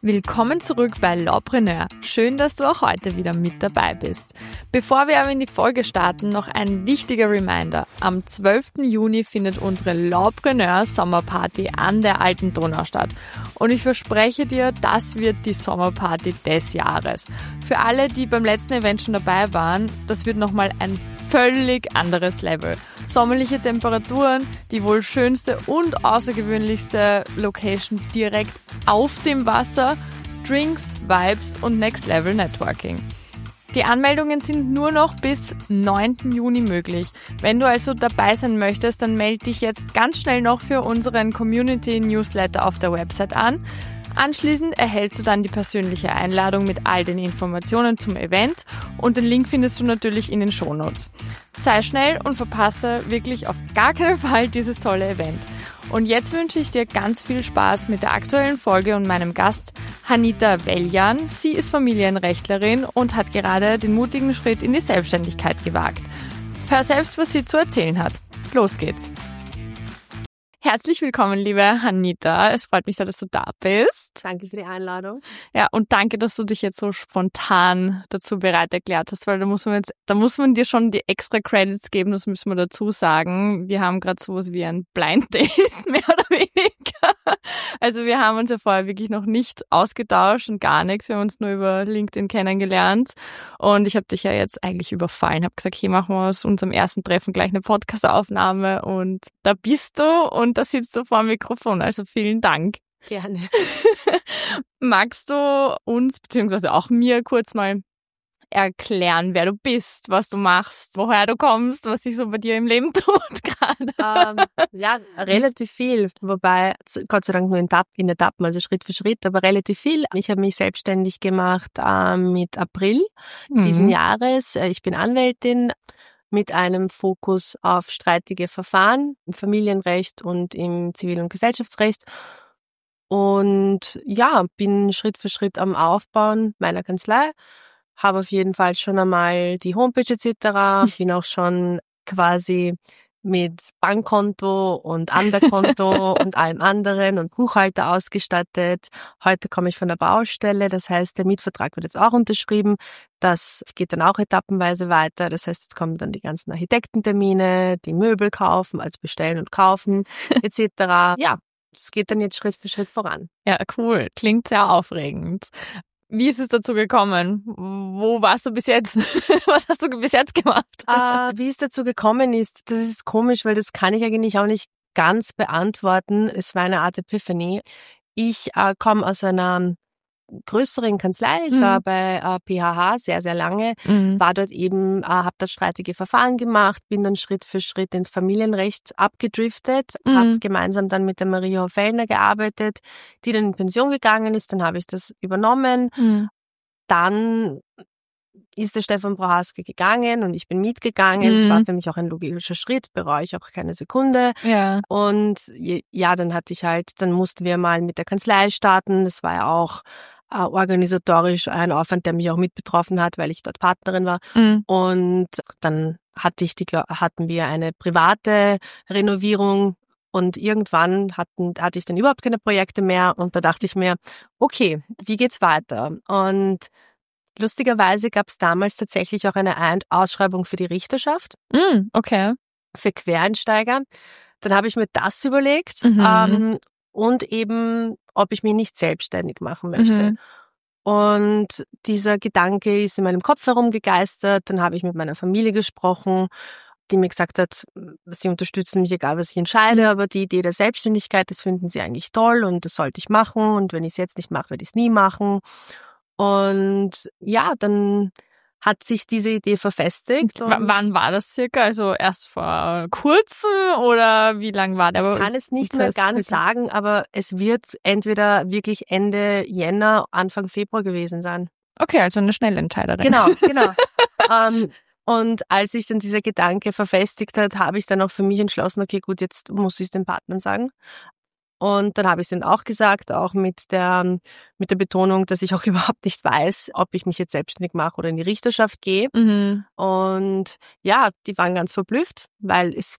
Willkommen zurück bei Lawpreneur. Schön, dass du auch heute wieder mit dabei bist. Bevor wir aber in die Folge starten, noch ein wichtiger Reminder. Am 12. Juni findet unsere Lawpreneur Sommerparty an der Alten Donau statt. Und ich verspreche dir, das wird die Sommerparty des Jahres. Für alle, die beim letzten Event schon dabei waren, das wird nochmal ein völlig anderes Level. Sommerliche Temperaturen, die wohl schönste und außergewöhnlichste Location direkt auf dem Wasser, Drinks, Vibes und Next Level Networking. Die Anmeldungen sind nur noch bis 9. Juni möglich. Wenn du also dabei sein möchtest, dann melde dich jetzt ganz schnell noch für unseren Community Newsletter auf der Website an. Anschließend erhältst du dann die persönliche Einladung mit all den Informationen zum Event und den Link findest du natürlich in den Shownotes. Sei schnell und verpasse wirklich auf gar keinen Fall dieses tolle Event. Und jetzt wünsche ich dir ganz viel Spaß mit der aktuellen Folge und meinem Gast Hanita Veljan. Sie ist Familienrechtlerin und hat gerade den mutigen Schritt in die Selbstständigkeit gewagt. Hör selbst, was sie zu erzählen hat. Los geht's! Herzlich willkommen, liebe Hanita. Es freut mich sehr, dass du da bist. Danke für die Einladung. Ja, und danke, dass du dich jetzt so spontan dazu bereit erklärt hast, weil da muss man dir schon die extra Credits geben, das müssen wir dazu sagen. Wir haben gerade sowas wie ein Blind Date, mehr oder weniger. Also wir haben uns ja vorher wirklich noch nicht ausgetauscht und gar nichts. Wir haben uns nur über LinkedIn kennengelernt und ich habe dich ja jetzt eigentlich überfallen. Habe gesagt, hey, machen wir aus unserem ersten Treffen gleich eine Podcast-Aufnahme und da bist du und da sitzt du vor dem Mikrofon. Also vielen Dank. Gerne. Magst du uns, beziehungsweise auch mir kurz mal erklären, wer du bist, was du machst, woher du kommst, was sich so bei dir im Leben tut gerade? Ja, relativ viel, wobei Gott sei Dank nur in Etappen, also Schritt für Schritt, aber relativ viel. Ich habe mich selbstständig gemacht mit April diesen Jahres. Ich bin Anwältin mit einem Fokus auf streitige Verfahren im Familienrecht und im Zivil- und Gesellschaftsrecht. Und ja, bin Schritt für Schritt am Aufbauen meiner Kanzlei, habe auf jeden Fall schon einmal die Homepage etc., bin auch schon quasi mit Bankkonto und Anderkonto und allem anderen und Buchhalter ausgestattet. Heute komme ich von der Baustelle, das heißt, der Mietvertrag wird jetzt auch unterschrieben. Das geht dann auch etappenweise weiter. Das heißt, jetzt kommen dann die ganzen Architektentermine, die Möbel kaufen, also bestellen und kaufen etc. Ja, es geht dann jetzt Schritt für Schritt voran. Ja, cool. Klingt sehr aufregend. Wie ist es dazu gekommen? Wo warst du bis jetzt? Was hast du bis jetzt gemacht? Wie es dazu gekommen ist, das ist komisch, weil das kann ich eigentlich auch nicht ganz beantworten. Es war eine Art Epiphany. Ich komme aus einer größeren Kanzlei. Ich war bei PHH sehr, sehr lange, war dort eben, habe dort streitige Verfahren gemacht, bin dann Schritt für Schritt ins Familienrecht abgedriftet, habe gemeinsam dann mit der Maria Fellner gearbeitet, die dann in Pension gegangen ist, dann habe ich das übernommen. Dann ist der Stefan Prohaska gegangen und ich bin mitgegangen. Das war für mich auch ein logischer Schritt, bereue ich auch keine Sekunde. Ja. Und ja, dann mussten wir mal mit der Kanzlei starten. Das war ja auch organisatorisch ein Aufwand, der mich auch mit betroffen hat, weil ich dort Partnerin war. Und dann hatten wir eine private Renovierung und irgendwann hatte ich dann überhaupt keine Projekte mehr und da dachte ich mir, okay, wie geht's weiter? Und lustigerweise gab es damals tatsächlich auch eine Ausschreibung für die Richterschaft. Okay. Für Quereinsteiger. Dann habe ich mir das überlegt und eben, ob ich mich nicht selbstständig machen möchte. Und dieser Gedanke ist in meinem Kopf herumgegeistert. Dann habe ich mit meiner Familie gesprochen, die mir gesagt hat, sie unterstützen mich, egal was ich entscheide, aber die Idee der Selbstständigkeit, das finden sie eigentlich toll und das sollte ich machen. Und wenn ich es jetzt nicht mache, werde ich es nie machen. Und ja, dann hat sich diese Idee verfestigt. Wann war das circa? Also erst vor kurzem oder wie lang war der? Ich kann es nicht mehr ganz sagen, aber es wird entweder wirklich Ende Jänner, Anfang Februar gewesen sein. Okay, also eine Schnellentscheiderin. Genau. Und als sich dann dieser Gedanke verfestigt hat, habe ich dann auch für mich entschlossen, okay, gut, jetzt muss ich es den Partnern sagen. Und dann habe ich es ihnen auch gesagt, auch mit der Betonung, dass ich auch überhaupt nicht weiß, ob ich mich jetzt selbstständig mache oder in die Richterschaft gehe. Und ja, die waren ganz verblüfft, weil es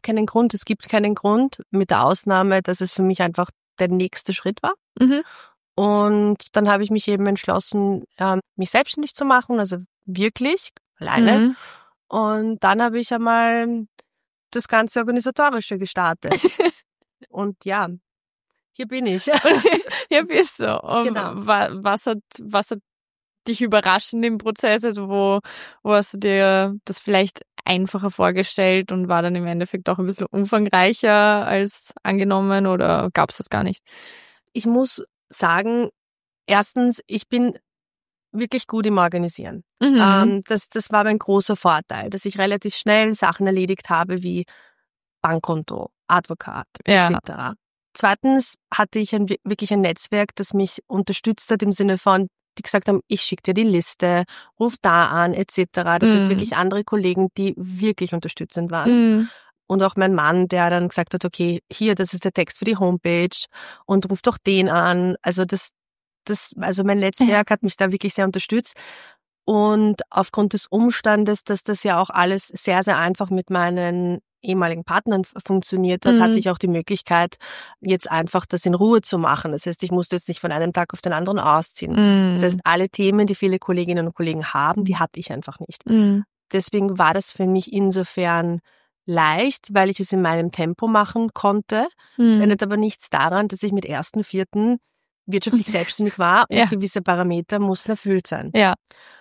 gibt keinen Grund, mit der Ausnahme, dass es für mich einfach der nächste Schritt war. Und dann habe ich mich eben entschlossen, mich selbstständig zu machen, also wirklich alleine. Mhm. Und dann habe ich einmal das ganze Organisatorische gestartet. Und ja, hier bin ich. Hier bist du. Und Genau. was hat dich überrascht in dem Prozess? Also wo hast du dir das vielleicht einfacher vorgestellt und war dann im Endeffekt auch ein bisschen umfangreicher als angenommen oder gab es das gar nicht? Ich muss sagen, erstens, ich bin wirklich gut im Organisieren. Mhm. Das war mein großer Vorteil, dass ich relativ schnell Sachen erledigt habe wie Bankkonto, Advokat Ja. etc. Zweitens hatte ich wirklich ein Netzwerk, das mich unterstützt hat im Sinne von, die gesagt haben, ich schicke dir die Liste, ruf da an etc. Das heißt wirklich andere Kollegen, die wirklich unterstützend waren. Mhm. Und auch mein Mann, der dann gesagt hat, okay, hier, das ist der Text für die Homepage und ruf doch den an. Also also mein Netzwerk hat mich da wirklich sehr unterstützt. Und aufgrund des Umstandes, dass das ja auch alles sehr, sehr einfach mit meinen ehemaligen Partnern funktioniert hat, hatte ich auch die Möglichkeit, jetzt einfach das in Ruhe zu machen. Das heißt, ich musste jetzt nicht von einem Tag auf den anderen ausziehen. Das heißt, alle Themen, die viele Kolleginnen und Kollegen haben, die hatte ich einfach nicht. Deswegen war das für mich insofern leicht, weil ich es in meinem Tempo machen konnte. Es ändert aber nichts daran, dass ich mit 1.4. wirtschaftlich selbstständig war und gewisse Parameter mussten erfüllt sein. Ja.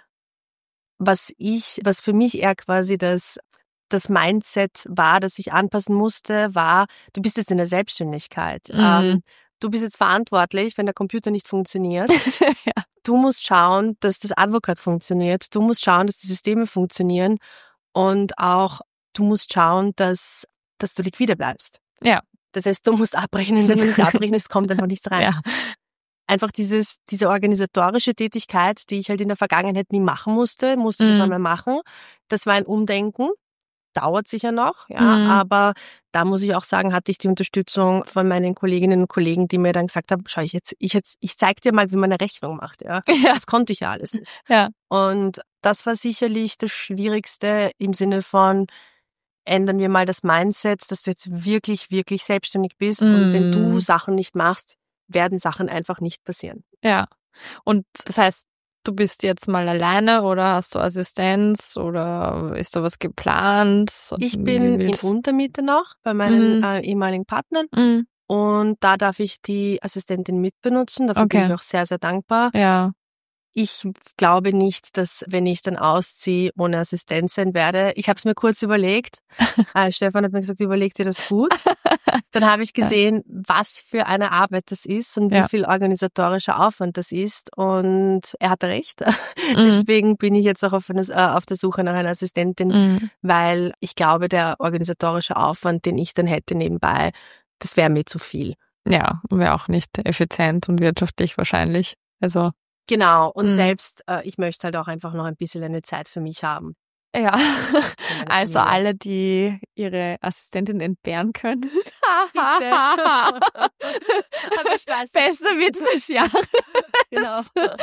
Was für mich eher quasi das Mindset war, das ich anpassen musste, war, du bist jetzt in der Selbstständigkeit. Du bist jetzt verantwortlich, wenn der Computer nicht funktioniert. Ja. Du musst schauen, dass das Advokat funktioniert. Du musst schauen, dass die Systeme funktionieren. Und auch du musst schauen, dass du liquide bleibst. Ja. Das heißt, du musst abrechnen, wenn du nicht abrechnest, kommt einfach nichts rein. Ja. Einfach diese organisatorische Tätigkeit, die ich halt in der Vergangenheit nie machen musste ich auf einmal machen. Das war ein Umdenken. Dauert sicher noch, ja, aber da muss ich auch sagen, hatte ich die Unterstützung von meinen Kolleginnen und Kollegen, die mir dann gesagt haben, schau, ich zeig dir mal, wie man eine Rechnung macht, ja. Das konnte ich ja alles nicht. Ja. Und das war sicherlich das Schwierigste im Sinne von, ändern wir mal das Mindset, dass du jetzt wirklich, wirklich selbstständig bist und wenn du Sachen nicht machst, werden Sachen einfach nicht passieren. Ja. Und das heißt, du bist jetzt mal alleine oder hast du Assistenz oder ist da was geplant? Ich bin in Untermiete noch bei meinen ehemaligen Partnern und da darf ich die Assistentin mitbenutzen. Dafür bin ich auch sehr, sehr dankbar. Ja. Ich glaube nicht, dass, wenn ich dann ausziehe, ohne Assistenz sein werde. Ich habe es mir kurz überlegt. Stefan hat mir gesagt, überleg dir das gut. Dann habe ich gesehen, was für eine Arbeit das ist und wie viel organisatorischer Aufwand das ist. Und er hatte recht. Deswegen bin ich jetzt auch auf der Suche nach einer Assistentin, weil ich glaube, der organisatorische Aufwand, den ich dann hätte nebenbei, das wäre mir zu viel. Ja, wäre auch nicht effizient und wirtschaftlich wahrscheinlich. Also genau, und selbst, ich möchte halt auch einfach noch ein bisschen eine Zeit für mich haben. Ja, also alle, die ihre Assistentin entbehren können. Bitte. Aber ich weiß, bester Witz des Jahres. Genau.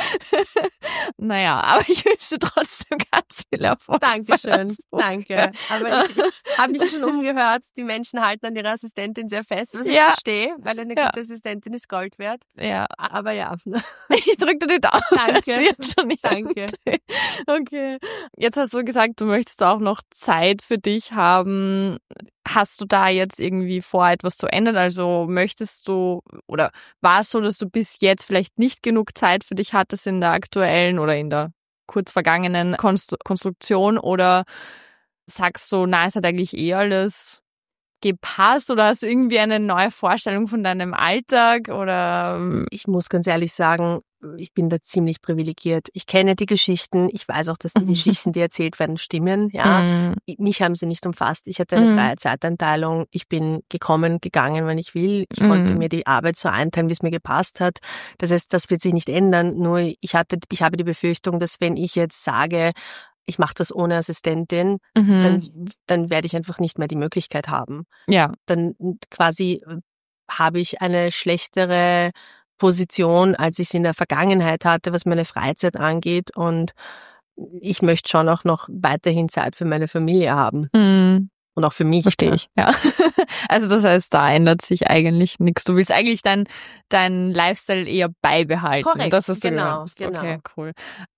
Naja, aber ich wünsche trotzdem ganz viel Erfolg. Dankeschön, danke. Aber ich habe mich schon umgehört, die Menschen halten an ihrer Assistentin sehr fest, was ich verstehe, weil eine gute Assistentin ist Gold wert. Ja. Aber ja. Ich drücke dir die Daumen. Danke. Das wird schon Danke. Okay. Jetzt hast du gesagt, du möchtest auch noch Zeit für dich haben. Hast du da jetzt irgendwie vor, etwas zu ändern? Also möchtest du, oder war es so, dass du bis jetzt vielleicht nicht genug Zeit für dich hattest in der aktuellen oder in der kurz vergangenen Konstruktion? Oder sagst du, na, es hat eigentlich eh alles gepasst? Oder hast du irgendwie eine neue Vorstellung von deinem Alltag? Oder? Ich muss ganz ehrlich sagen, ich bin da ziemlich privilegiert. Ich kenne die Geschichten. Ich weiß auch, dass die Geschichten, die erzählt werden, stimmen. Ja, mich haben sie nicht umfasst. Ich hatte eine freie Zeiteinteilung. Ich bin gekommen, gegangen, wenn ich will. Ich konnte mir die Arbeit so einteilen, wie es mir gepasst hat. Das heißt, das wird sich nicht ändern. Nur ich habe die Befürchtung, dass wenn ich jetzt sage, ich mache das ohne Assistentin, dann werde ich einfach nicht mehr die Möglichkeit haben. Ja. Dann quasi habe ich eine schlechtere Position, als ich es in der Vergangenheit hatte, was meine Freizeit angeht. Und ich möchte schon auch noch weiterhin Zeit für meine Familie haben. Und auch für mich. Verstehe ich, ja. Also das heißt, da ändert sich eigentlich nichts. Du willst eigentlich dein Lifestyle eher beibehalten. Korrekt, Das hast du genau. Okay, cool.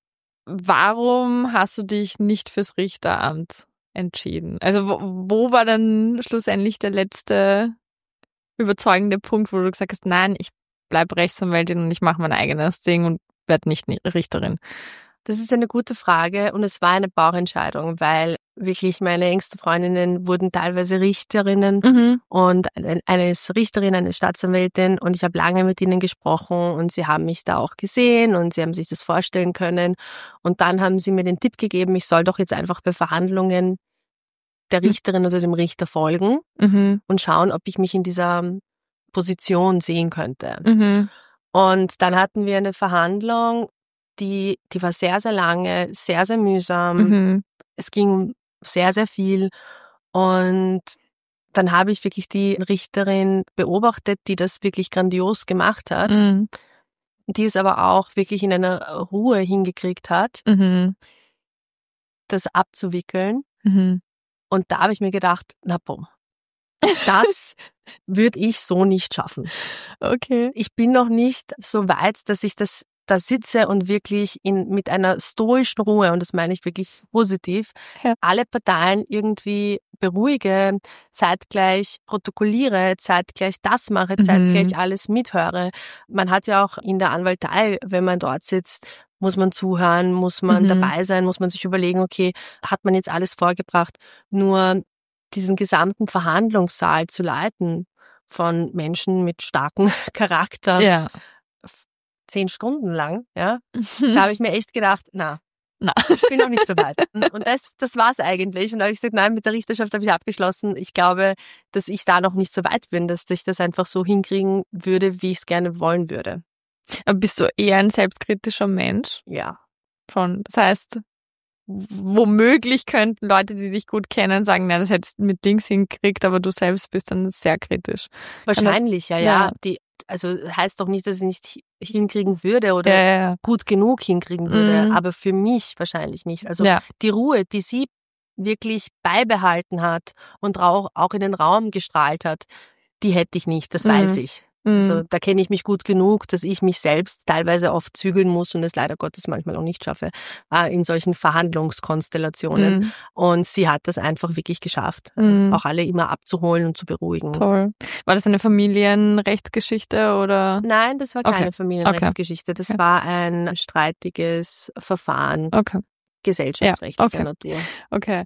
Warum hast du dich nicht fürs Richteramt entschieden? Also wo war dann schlussendlich der letzte überzeugende Punkt, wo du gesagt hast, nein, ich bleib Rechtsanwältin und ich mache mein eigenes Ding und werde nicht Richterin? Das ist eine gute Frage und es war eine Bauchentscheidung, weil wirklich meine engsten Freundinnen wurden teilweise Richterinnen und eine ist Richterin, eine Staatsanwältin und ich habe lange mit ihnen gesprochen und sie haben mich da auch gesehen und sie haben sich das vorstellen können und dann haben sie mir den Tipp gegeben, ich soll doch jetzt einfach bei Verhandlungen der Richterin oder dem Richter folgen und schauen, ob ich mich in dieser Position sehen könnte. Und dann hatten wir eine Verhandlung, die war sehr, sehr lange, sehr, sehr mühsam. Es ging um sehr, sehr viel. Und dann habe ich wirklich die Richterin beobachtet, die das wirklich grandios gemacht hat, die es aber auch wirklich in einer Ruhe hingekriegt hat, das abzuwickeln. Und da habe ich mir gedacht, na bumm, das würde ich so nicht schaffen. Okay. Ich bin noch nicht so weit, dass ich das da sitze und wirklich mit einer stoischen Ruhe, und das meine ich wirklich positiv, alle Parteien irgendwie beruhige, zeitgleich protokolliere, zeitgleich das mache, zeitgleich alles mithöre. Man hat ja auch in der Anwaltei, wenn man dort sitzt, muss man zuhören, muss man dabei sein, muss man sich überlegen, okay, hat man jetzt alles vorgebracht? Nur diesen gesamten Verhandlungssaal zu leiten von Menschen mit starkem Charakter, 10 Stunden lang, ja, da habe ich mir echt gedacht, na, ich bin noch nicht so weit. Und das war's eigentlich. Und da habe ich gesagt, nein, mit der Richterschaft habe ich abgeschlossen. Ich glaube, dass ich da noch nicht so weit bin, dass ich das einfach so hinkriegen würde, wie ich es gerne wollen würde. Aber bist du eher ein selbstkritischer Mensch? Ja. Schon. Das heißt, womöglich könnten Leute, die dich gut kennen, sagen, nein, das hättest du mit Dings hinkriegt, aber du selbst bist dann sehr kritisch. Wahrscheinlich, ja. Also heißt doch nicht, dass ich nicht hinkriegen würde oder gut genug hinkriegen würde, aber für mich wahrscheinlich nicht. Also die Ruhe, die sie wirklich beibehalten hat und auch in den Raum gestrahlt hat, die hätte ich nicht, das weiß ich. Also da kenne ich mich gut genug, dass ich mich selbst teilweise oft zügeln muss und es leider Gottes manchmal auch nicht schaffe in solchen Verhandlungskonstellationen. Und sie hat das einfach wirklich geschafft, auch alle immer abzuholen und zu beruhigen. Toll. War das eine Familienrechtsgeschichte oder? Nein, das war keine Familienrechtsgeschichte. Das war ein streitiges Verfahren. Gesellschaftsrechtlicher Natur. Okay.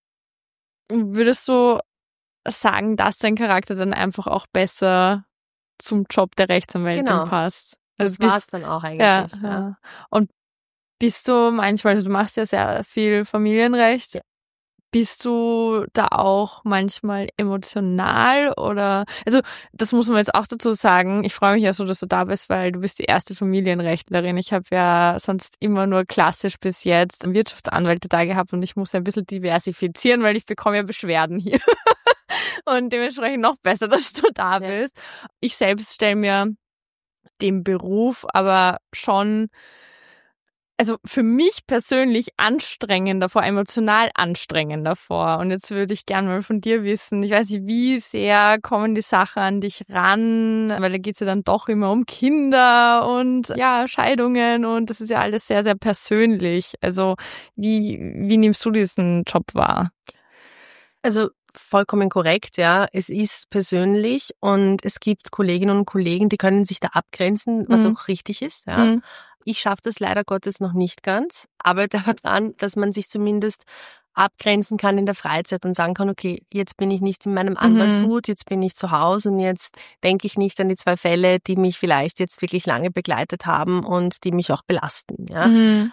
Würdest du sagen, dass dein Charakter dann einfach auch besser zum Job der Rechtsanwältin passt? Also das war's dann auch eigentlich. Ja. Und bist du manchmal, also du machst ja sehr viel Familienrecht, bist du da auch manchmal emotional oder, also das muss man jetzt auch dazu sagen, ich freue mich ja so, dass du da bist, weil du bist die erste Familienrechtlerin. Ich habe ja sonst immer nur klassisch bis jetzt Wirtschaftsanwälte da gehabt und ich muss ja ein bisschen diversifizieren, weil ich bekomme ja Beschwerden hier. Und dementsprechend noch besser, dass du da bist. Ich selbst stelle mir den Beruf aber schon, also für mich persönlich anstrengender vor, emotional anstrengender vor. Und jetzt würde ich gerne mal von dir wissen, ich weiß nicht, wie sehr kommen die Sachen an dich ran, weil da geht's ja dann doch immer um Kinder und Scheidungen und das ist ja alles sehr, sehr persönlich. Also wie nimmst du diesen Job wahr? Also vollkommen korrekt, ja. Es ist persönlich und es gibt Kolleginnen und Kollegen, die können sich da abgrenzen, was auch richtig ist, ja. Ich schaffe das leider Gottes noch nicht ganz, arbeite aber dran, dass man sich zumindest abgrenzen kann in der Freizeit und sagen kann, okay, jetzt bin ich nicht in meinem Anwaltshut, jetzt bin ich zu Hause und jetzt denke ich nicht an die 2 Fälle, die mich vielleicht jetzt wirklich lange begleitet haben und die mich auch belasten, ja.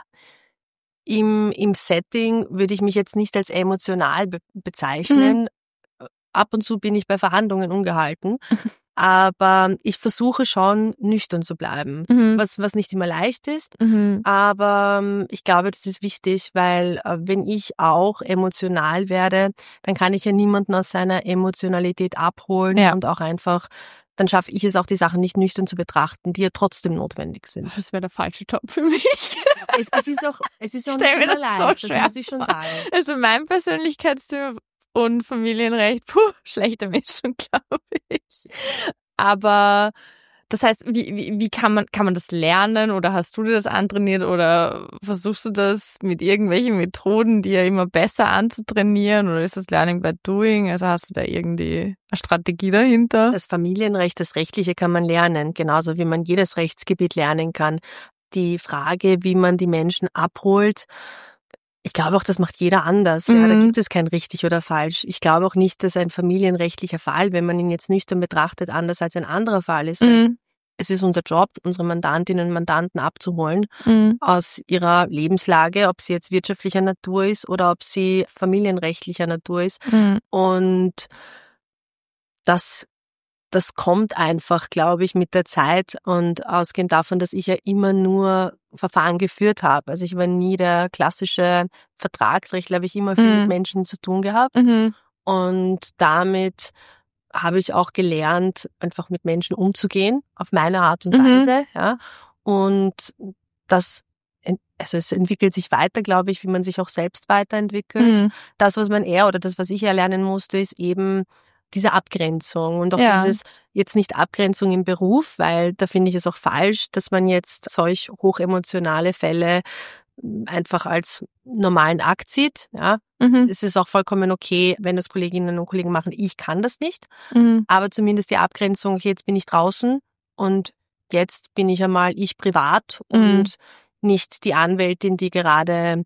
Im Setting würde ich mich jetzt nicht als emotional bezeichnen. Ab und zu bin ich bei Verhandlungen ungehalten. Aber ich versuche schon, nüchtern zu bleiben. Was nicht immer leicht ist. Aber ich glaube, das ist wichtig, weil wenn ich auch emotional werde, dann kann ich ja niemanden aus seiner Emotionalität abholen und auch einfach, dann schaffe ich es auch, die Sachen nicht nüchtern zu betrachten, die ja trotzdem notwendig sind. Das wäre der falsche Job für mich. Es ist auch nicht immer leicht, das muss ich schon sagen. Also mein Persönlichkeitstyp und Familienrecht, schlechte Mischung, glaube ich. Aber das heißt, wie kann man das lernen oder hast du dir das antrainiert oder versuchst du das mit irgendwelchen Methoden, die ja immer besser anzutrainieren oder ist das Learning by Doing? Also hast du da irgendwie eine Strategie dahinter? Das Familienrecht, das Rechtliche kann man lernen, genauso wie man jedes Rechtsgebiet lernen kann. Die Frage, wie man die Menschen abholt, ich glaube auch, das macht jeder anders. Ja, da gibt es kein richtig oder falsch. Ich glaube auch nicht, dass ein familienrechtlicher Fall, wenn man ihn jetzt nüchtern betrachtet, anders als ein anderer Fall ist. Es ist unser Job, unsere Mandantinnen und Mandanten abzuholen aus ihrer Lebenslage, ob sie jetzt wirtschaftlicher Natur ist oder ob sie familienrechtlicher Natur ist. Und das kommt einfach, glaube ich, mit der Zeit und ausgehend davon, dass ich ja immer nur Verfahren geführt habe. Also ich war nie der klassische Vertragsrechtler, habe ich immer viel mit Menschen zu tun gehabt. Und damit habe ich auch gelernt, einfach mit Menschen umzugehen, auf meine Art und Weise. Ja. Und es entwickelt sich weiter, glaube ich, wie man sich auch selbst weiterentwickelt. Das, was was ich erlernen musste, ist eben diese Abgrenzung und auch dieses, jetzt nicht Abgrenzung im Beruf, weil da finde ich es auch falsch, dass man jetzt solch hochemotionale Fälle einfach als normalen Akt sieht. Ja. Es ist auch vollkommen okay, wenn das Kolleginnen und Kollegen machen. Ich kann das nicht. Aber zumindest die Abgrenzung, okay, jetzt bin ich draußen und jetzt bin ich einmal ich privat und nicht die Anwältin, die gerade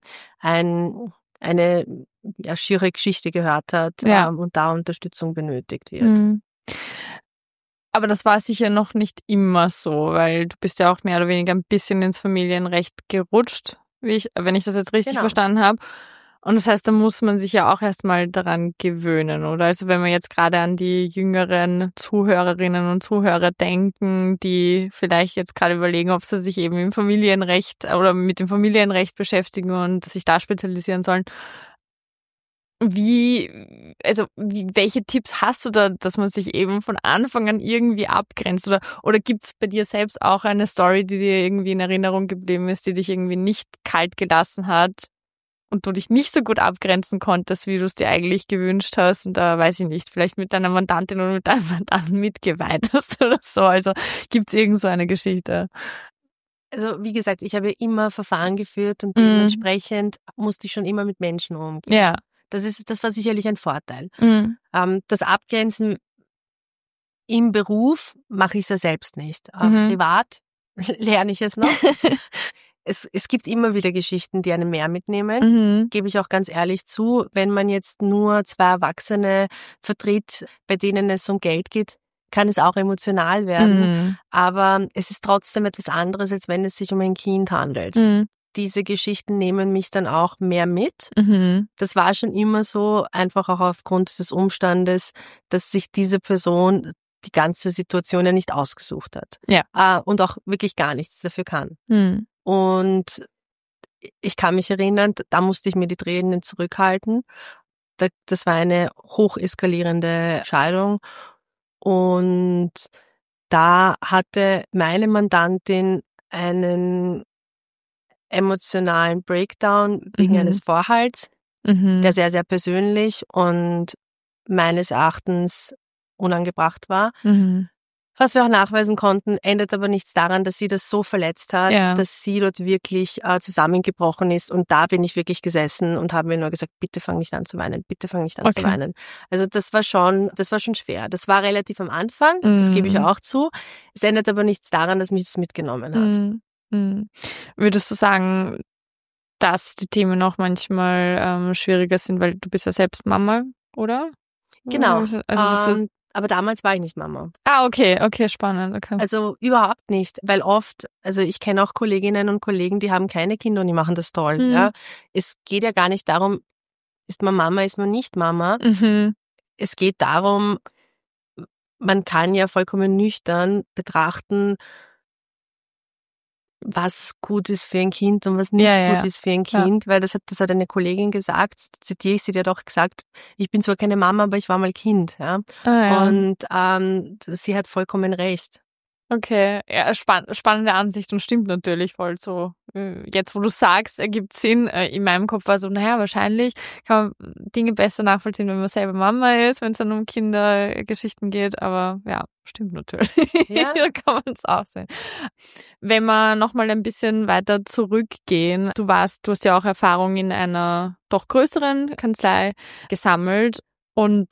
eine schiere Geschichte gehört hat und da Unterstützung benötigt wird. Aber das war sicher noch nicht immer so, weil du bist ja auch mehr oder weniger ein bisschen ins Familienrecht gerutscht, wenn ich das jetzt richtig verstanden habe. Und das heißt, da muss man sich ja auch erstmal daran gewöhnen, oder? Also wenn wir jetzt gerade an die jüngeren Zuhörerinnen und Zuhörer denken, die vielleicht jetzt gerade überlegen, ob sie sich eben im Familienrecht oder mit dem Familienrecht beschäftigen und sich da spezialisieren sollen. Welche Tipps hast du da, dass man sich eben von Anfang an irgendwie abgrenzt? Oder gibt's bei dir selbst auch eine Story, die dir irgendwie in Erinnerung geblieben ist, die dich irgendwie nicht kalt gelassen hat und du dich nicht so gut abgrenzen konntest, wie du es dir eigentlich gewünscht hast und da, weiß ich nicht, vielleicht mit deiner Mandantin oder mit deinem Mandanten mitgeweint hast oder so? Also gibt's irgend so eine Geschichte? Also wie gesagt, ich habe immer Verfahren geführt und dementsprechend musste ich schon immer mit Menschen umgehen. Ja. Das war sicherlich ein Vorteil. Das Abgrenzen im Beruf mache ich ja selbst nicht. Privat lerne ich es noch. Es gibt immer wieder Geschichten, die einen mehr mitnehmen, gebe ich auch ganz ehrlich zu. Wenn man jetzt nur zwei Erwachsene vertritt, bei denen es um Geld geht, kann es auch emotional werden. Aber es ist trotzdem etwas anderes, als wenn es sich um ein Kind handelt. Diese Geschichten nehmen mich dann auch mehr mit. Das war schon immer so, einfach auch aufgrund des Umstandes, dass sich diese Person die ganze Situation ja nicht ausgesucht hat. Ja. Und auch wirklich gar nichts dafür kann. Und ich kann mich erinnern, da musste ich mir die Tränen zurückhalten. Das war eine hocheskalierende Scheidung. Und da hatte meine Mandantin einen emotionalen Breakdown wegen eines Vorhalts, der sehr, sehr persönlich und meines Erachtens unangebracht war. Was wir auch nachweisen konnten, ändert aber nichts daran, dass sie das so verletzt hat, dass sie dort wirklich zusammengebrochen ist. Und da bin ich wirklich gesessen und habe mir nur gesagt, bitte fang nicht an zu weinen, bitte fang nicht an zu weinen. Also das war schon schwer. Das war relativ am Anfang, das gebe ich auch zu. Es ändert aber nichts daran, dass mich das mitgenommen hat. Würdest du sagen, dass die Themen auch manchmal schwieriger sind, weil du bist ja selbst Mama, oder? Genau. Also das ist aber damals war ich nicht Mama. Okay, spannend. Okay. Also überhaupt nicht, weil oft, also ich kenne auch Kolleginnen und Kollegen, die haben keine Kinder und die machen das toll. Ja. Es geht ja gar nicht darum, ist man Mama, ist man nicht Mama. Es geht darum, man kann ja vollkommen nüchtern betrachten, was gut ist für ein Kind und was nicht gut ist für ein Kind, weil das hat eine Kollegin gesagt, zitiere ich sie, die hat auch gesagt, ich bin zwar keine Mama, aber ich war mal Kind, ja. Und sie hat vollkommen recht. Okay, ja, spannende Ansicht und stimmt natürlich voll so. Jetzt, wo du sagst, ergibt Sinn. In meinem Kopf war so, naja, wahrscheinlich kann man Dinge besser nachvollziehen, wenn man selber Mama ist, wenn es dann um Kindergeschichten geht. Aber ja, stimmt natürlich. Ja. Da kann man es auch sehen. Wenn wir nochmal ein bisschen weiter zurückgehen, du hast ja auch Erfahrung in einer doch größeren Kanzlei gesammelt und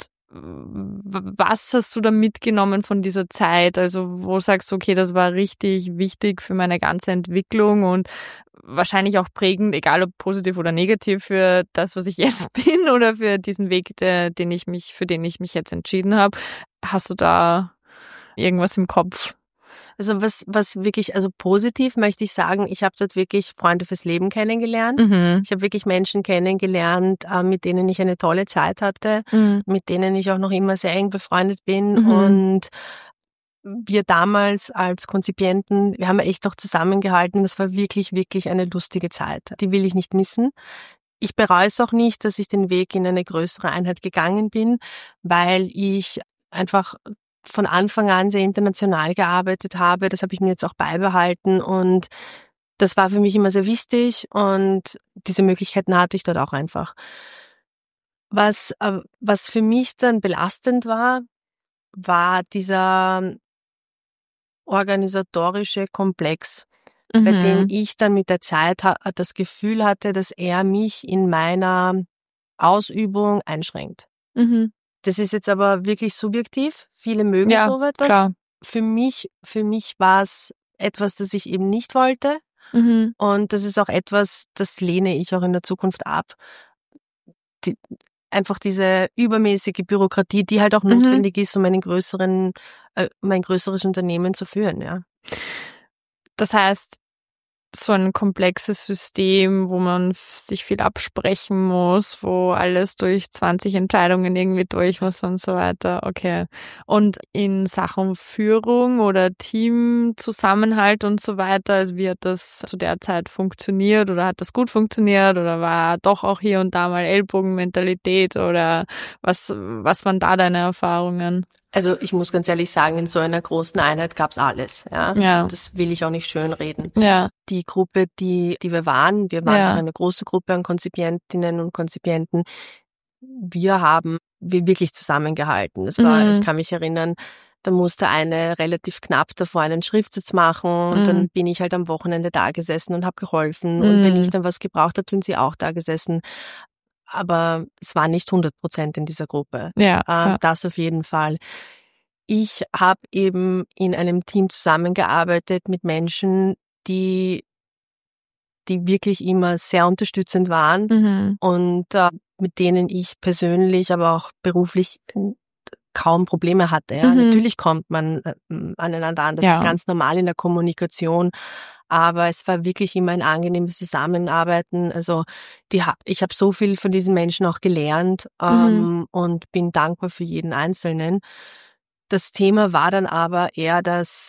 was hast du da mitgenommen von dieser Zeit? Also wo sagst du, okay, das war richtig wichtig für meine ganze Entwicklung und wahrscheinlich auch prägend, egal ob positiv oder negativ, für das, was ich jetzt bin oder für diesen Weg, für den ich mich jetzt entschieden habe. Hast du da irgendwas im Kopf? Also was wirklich, also positiv möchte ich sagen, ich habe dort wirklich Freunde fürs Leben kennengelernt. Mhm. Ich habe wirklich Menschen kennengelernt, mit denen ich eine tolle Zeit hatte, mit denen ich auch noch immer sehr eng befreundet bin. Und wir damals als Konzipienten, wir haben echt auch zusammengehalten. Das war wirklich, wirklich eine lustige Zeit. Die will ich nicht missen. Ich bereue es auch nicht, dass ich den Weg in eine größere Einheit gegangen bin, weil ich einfach von Anfang an sehr international gearbeitet habe. Das habe ich mir jetzt auch beibehalten und das war für mich immer sehr wichtig und diese Möglichkeiten hatte ich dort auch einfach. Was für mich dann belastend war dieser organisatorische Komplex, bei dem ich dann mit der Zeit das Gefühl hatte, dass er mich in meiner Ausübung einschränkt. Das ist jetzt aber wirklich subjektiv. Viele mögen so etwas. Klar. Für mich war es etwas, das ich eben nicht wollte. Und das ist auch etwas, das lehne ich auch in der Zukunft ab. Einfach diese übermäßige Bürokratie, die halt auch notwendig ist, um mein größeres Unternehmen zu führen, ja. Das heißt, so ein komplexes System, wo man sich viel absprechen muss, wo alles durch 20 Entscheidungen irgendwie durch muss und so weiter. Okay. Und in Sachen Führung oder Teamzusammenhalt und so weiter, also wie hat das zu der Zeit funktioniert oder hat das gut funktioniert oder war doch auch hier und da mal Ellbogenmentalität oder was waren da deine Erfahrungen? Also ich muss ganz ehrlich sagen, in so einer großen Einheit gab's alles. Ja. Das will ich auch nicht schönreden. Ja. Die Gruppe, die wir waren doch eine große Gruppe an Konzipientinnen und Konzipienten. Wir haben wirklich zusammengehalten. Das war, ich kann mich erinnern, da musste eine relativ knapp davor einen Schriftsatz machen und dann bin ich halt am Wochenende da gesessen und habe geholfen. Und wenn ich dann was gebraucht habe, sind sie auch da gesessen. Aber es war nicht 100% in dieser Gruppe. Ja. Das auf jeden Fall. Ich habe eben in einem Team zusammengearbeitet mit Menschen, die wirklich immer sehr unterstützend waren und mit denen ich persönlich, aber auch beruflich kaum Probleme hatte. Ja. Natürlich kommt man aneinander an, das ist ganz normal in der Kommunikation, aber es war wirklich immer ein angenehmes Zusammenarbeiten. Also ich habe so viel von diesen Menschen auch gelernt und bin dankbar für jeden Einzelnen. Das Thema war dann aber eher, dass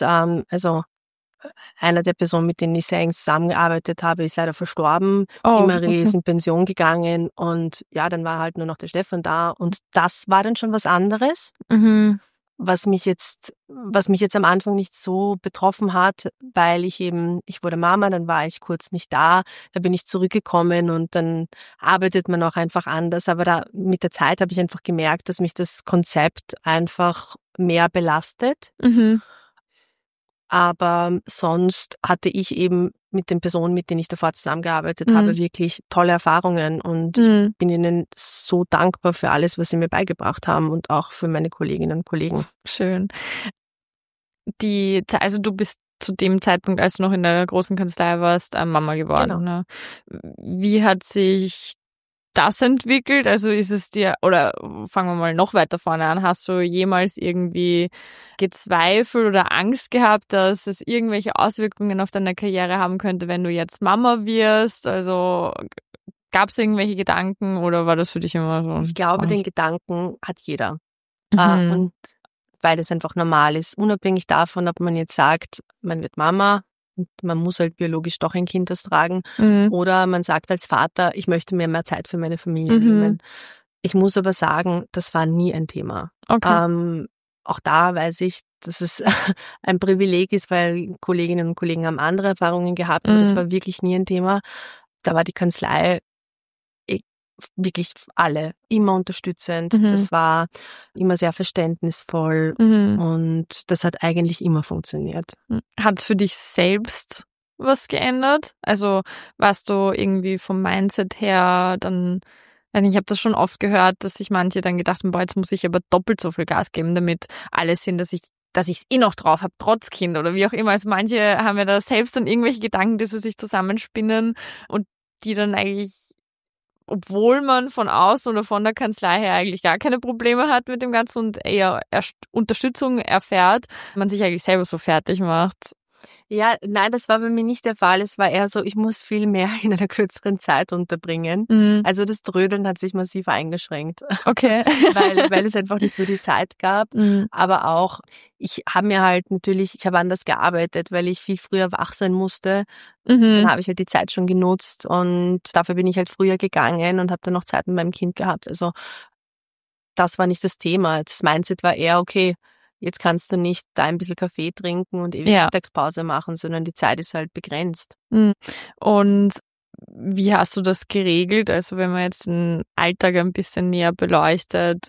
einer der Personen, mit denen ich sehr eng zusammengearbeitet habe, ist leider verstorben. Die Marie ist in Pension gegangen und ja, dann war halt nur noch der Stefan da und das war dann schon was anderes, was mich jetzt am Anfang nicht so betroffen hat, weil ich wurde Mama, dann war ich kurz nicht da bin ich zurückgekommen und dann arbeitet man auch einfach anders. Aber mit der Zeit habe ich einfach gemerkt, dass mich das Konzept einfach mehr belastet. Aber sonst hatte ich eben mit den Personen, mit denen ich davor zusammengearbeitet habe, wirklich tolle Erfahrungen und ich bin ihnen so dankbar für alles, was sie mir beigebracht haben und auch für meine Kolleginnen und Kollegen. Schön. Also du bist zu dem Zeitpunkt, als du noch in der großen Kanzlei warst, Mama geworden. Genau. Ne? Wie hat sich das entwickelt? Also ist es dir, oder fangen wir mal noch weiter vorne an, hast du jemals irgendwie gezweifelt oder Angst gehabt, dass es irgendwelche Auswirkungen auf deine Karriere haben könnte, wenn du jetzt Mama wirst? Also gab es irgendwelche Gedanken oder war das für dich immer so? Ich glaube, den Gedanken hat jeder. Und weil das einfach normal ist, unabhängig davon, ob man jetzt sagt, man wird Mama, man muss halt biologisch doch ein Kind austragen. Oder man sagt als Vater, ich möchte mir mehr Zeit für meine Familie nehmen. Ich muss aber sagen, das war nie ein Thema. Okay. auch da weiß ich, dass es ein Privileg ist, weil Kolleginnen und Kollegen haben andere Erfahrungen gehabt, aber das war wirklich nie ein Thema. Da war die Kanzlei wirklich alle immer unterstützend. Das war immer sehr verständnisvoll und das hat eigentlich immer funktioniert. Hat es für dich selbst was geändert? Also warst du irgendwie vom Mindset her dann, ich habe das schon oft gehört, dass sich manche dann gedacht haben, boah, jetzt muss ich aber doppelt so viel Gas geben, damit alle sehen, dass ich es eh noch drauf habe, trotz Kind oder wie auch immer. Also manche haben ja da selbst dann irgendwelche Gedanken, die sie sich zusammenspinnen und die dann eigentlich, obwohl man von außen oder von der Kanzlei her eigentlich gar keine Probleme hat mit dem Ganzen und eher Unterstützung erfährt, man sich eigentlich selber so fertig macht. Ja, nein, das war bei mir nicht der Fall. Es war eher so, ich muss viel mehr in einer kürzeren Zeit unterbringen. Also das Trödeln hat sich massiv eingeschränkt. Okay. weil es einfach nicht nur die Zeit gab. Aber auch, ich habe anders gearbeitet, weil ich viel früher wach sein musste. Dann habe ich halt die Zeit schon genutzt und dafür bin ich halt früher gegangen und habe dann noch Zeit mit meinem Kind gehabt. Also das war nicht das Thema. Das Mindset war eher, okay, jetzt kannst du nicht da ein bisschen Kaffee trinken und ewig Mittagspause machen, sondern die Zeit ist halt begrenzt. Und wie hast du das geregelt? Also wenn man jetzt den Alltag ein bisschen näher beleuchtet,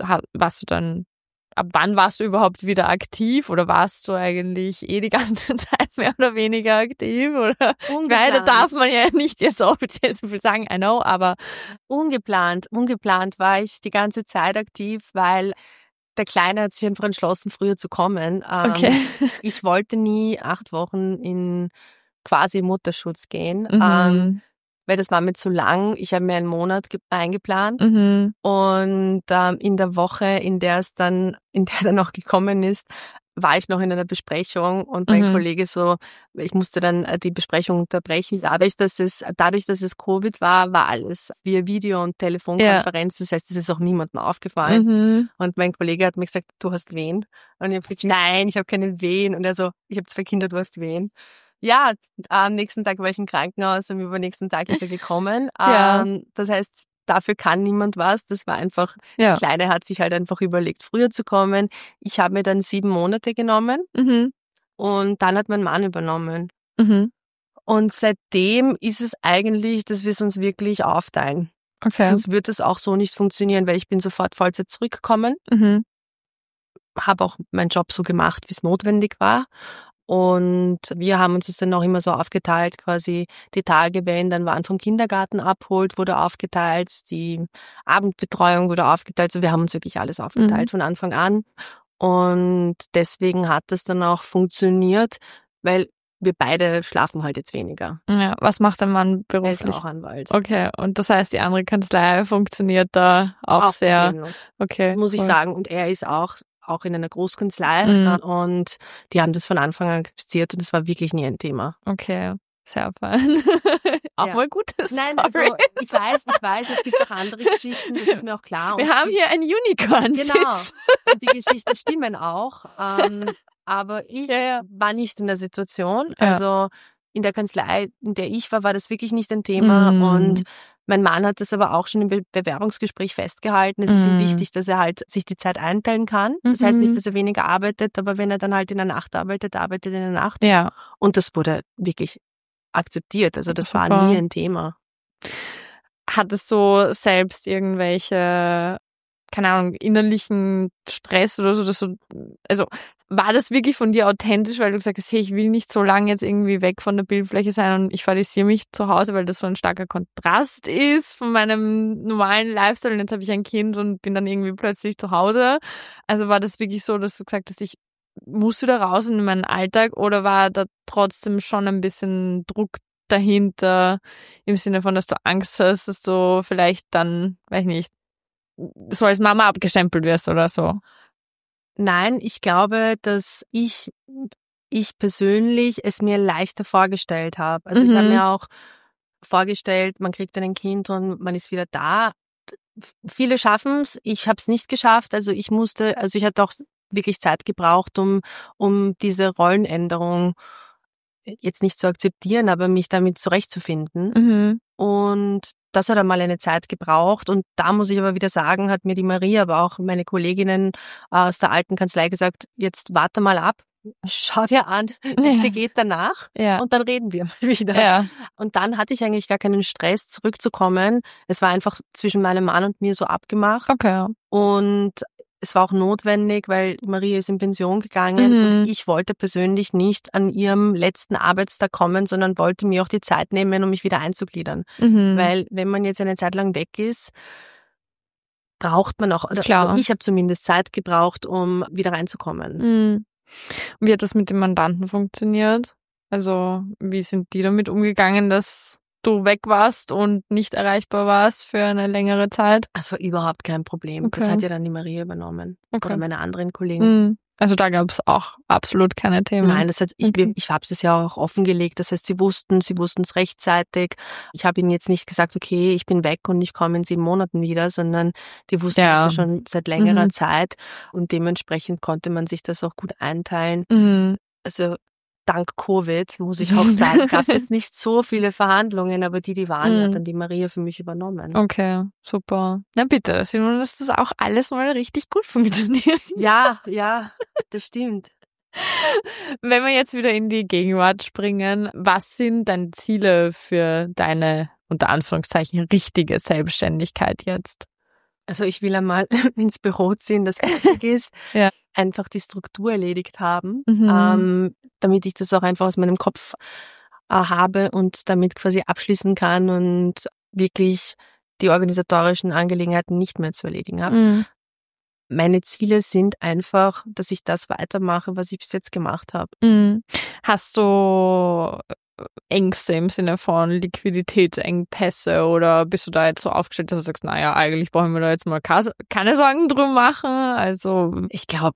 ab wann warst du überhaupt wieder aktiv oder warst du eigentlich die ganze Zeit mehr oder weniger aktiv? Oder? Weil da darf man ja nicht jetzt offiziell so viel sagen, I know, aber ungeplant war ich die ganze Zeit aktiv, weil der Kleine hat sich einfach entschlossen, früher zu kommen. Okay. Ich wollte nie 8 Wochen in quasi Mutterschutz gehen, weil das war mir zu lang. Ich habe mir einen Monat eingeplant und in der Woche, in der er dann noch gekommen ist, war ich noch in einer Besprechung und mein Kollege so, ich musste dann die Besprechung unterbrechen. Dadurch, dass es Covid war alles via Video- und Telefonkonferenz. Das heißt, es ist auch niemandem aufgefallen. Und mein Kollege hat mir gesagt, du hast Wehen. Und ich habe gesagt, nein, ich habe keine Wehen. Und er so, ich habe 2 Kinder, du hast Wehen. Ja, am nächsten Tag war ich im Krankenhaus, am übernächsten Tag ist er gekommen. Das heißt, dafür kann niemand was. Das war einfach, der Kleine hat sich halt einfach überlegt, früher zu kommen. Ich habe mir dann 7 Monate genommen und dann hat mein Mann übernommen. Und seitdem ist es eigentlich, dass wir es uns wirklich aufteilen. Okay. Sonst wird das auch so nicht funktionieren, weil ich bin sofort Vollzeit zurückgekommen. Habe auch meinen Job so gemacht, wie es notwendig war. Und wir haben uns das dann auch immer so aufgeteilt, quasi die Tage, wer ihn dann wann vom Kindergarten abholt, wurde aufgeteilt, die Abendbetreuung wurde aufgeteilt. Also wir haben uns wirklich alles aufgeteilt von Anfang an. Und deswegen hat das dann auch funktioniert, weil wir beide schlafen halt jetzt weniger. Ja, was macht dein Mann beruflich? Er ist auch Anwalt. Okay, und das heißt, die andere Kanzlei funktioniert da auch sehr. Problemlos. Okay. Muss ich sagen. Und er ist auch in einer Großkanzlei und die haben das von Anfang an akzeptiert und es war wirklich nie ein Thema. Okay, sehr fein. Auch mal gutes Story. Nein, also ich weiß, es gibt auch andere Geschichten, das ist mir auch klar. Wir haben hier ein Unicorn. Genau, und die Geschichten stimmen auch, aber ich war nicht in der Situation. Also in der Kanzlei, in der ich war das wirklich nicht ein Thema und mein Mann hat das aber auch schon im Bewerbungsgespräch festgehalten. Es ist ihm wichtig, dass er halt sich die Zeit einteilen kann. Das heißt nicht, dass er weniger arbeitet, aber wenn er dann halt in der Nacht arbeitet in der Nacht. Ja. Und das wurde wirklich akzeptiert. Also das war nie ein Thema. Hattest du selbst irgendwelche, keine Ahnung, innerlichen Stress oder so, also war das wirklich von dir authentisch, weil du gesagt hast, hey, ich will nicht so lange jetzt irgendwie weg von der Bildfläche sein und ich fadisiere mich zu Hause, weil das so ein starker Kontrast ist von meinem normalen Lifestyle und jetzt habe ich ein Kind und bin dann irgendwie plötzlich zu Hause. Also war das wirklich so, dass du gesagt hast, ich muss wieder raus in meinen Alltag oder war da trotzdem schon ein bisschen Druck dahinter im Sinne von, dass du Angst hast, dass du vielleicht dann, weiß ich nicht, so als Mama abgestempelt wirst oder so? Nein, ich glaube, dass ich persönlich es mir leichter vorgestellt habe. Also ich habe mir auch vorgestellt, man kriegt ein Kind und man ist wieder da. Viele schaffen es, ich habe es nicht geschafft. Also ich hatte auch wirklich Zeit gebraucht, um diese Rollenänderung jetzt nicht zu akzeptieren, aber mich damit zurechtzufinden. Und das hat einmal eine Zeit gebraucht. Und da muss ich aber wieder sagen, hat mir die Maria, aber auch meine Kolleginnen aus der alten Kanzlei gesagt, jetzt warte mal ab, schau dir an, wie es dir geht danach und dann reden wir mal wieder. Ja. Und dann hatte ich eigentlich gar keinen Stress, zurückzukommen. Es war einfach zwischen meinem Mann und mir so abgemacht. Okay. Und es war auch notwendig, weil Maria ist in Pension gegangen und ich wollte persönlich nicht an ihrem letzten Arbeitstag kommen, sondern wollte mir auch die Zeit nehmen, um mich wieder einzugliedern. Weil wenn man jetzt eine Zeit lang weg ist, braucht man auch, oder ich habe zumindest Zeit gebraucht, um wieder reinzukommen. Wie hat das mit dem Mandanten funktioniert? Also wie sind die damit umgegangen, dass du weg warst und nicht erreichbar warst für eine längere Zeit? Das war überhaupt kein Problem. Okay. Das hat ja dann die Maria übernommen. Okay. Oder meine anderen Kollegen. Also da gab es auch absolut keine Themen. Nein, ich habe es ja auch offengelegt. Das heißt, sie wussten es rechtzeitig. Ich habe ihnen jetzt nicht gesagt, okay, ich bin weg und ich komme in 7 Monaten wieder, sondern die wussten das ja schon seit längerer Zeit und dementsprechend konnte man sich das auch gut einteilen. Also dank Covid, muss ich auch sagen, gab es jetzt nicht so viele Verhandlungen, aber die waren, hat dann die Maria für mich übernommen. Okay, super. Na bitte, Simon, dass das auch alles mal richtig gut funktioniert. Ja, das stimmt. Wenn wir jetzt wieder in die Gegenwart springen, was sind deine Ziele für deine, unter Anführungszeichen, richtige Selbstständigkeit jetzt? Also ich will einmal ins Büro ziehen, das wichtig ist, einfach die Struktur erledigt haben, damit ich das auch einfach aus meinem Kopf habe und damit quasi abschließen kann und wirklich die organisatorischen Angelegenheiten nicht mehr zu erledigen habe. Meine Ziele sind einfach, dass ich das weitermache, was ich bis jetzt gemacht habe. Hast du Ängste im Sinne von Liquiditätsengpässe oder bist du da jetzt so aufgestellt, dass du sagst, naja, eigentlich brauchen wir da jetzt mal keine Sorgen drum machen? Also ich glaube,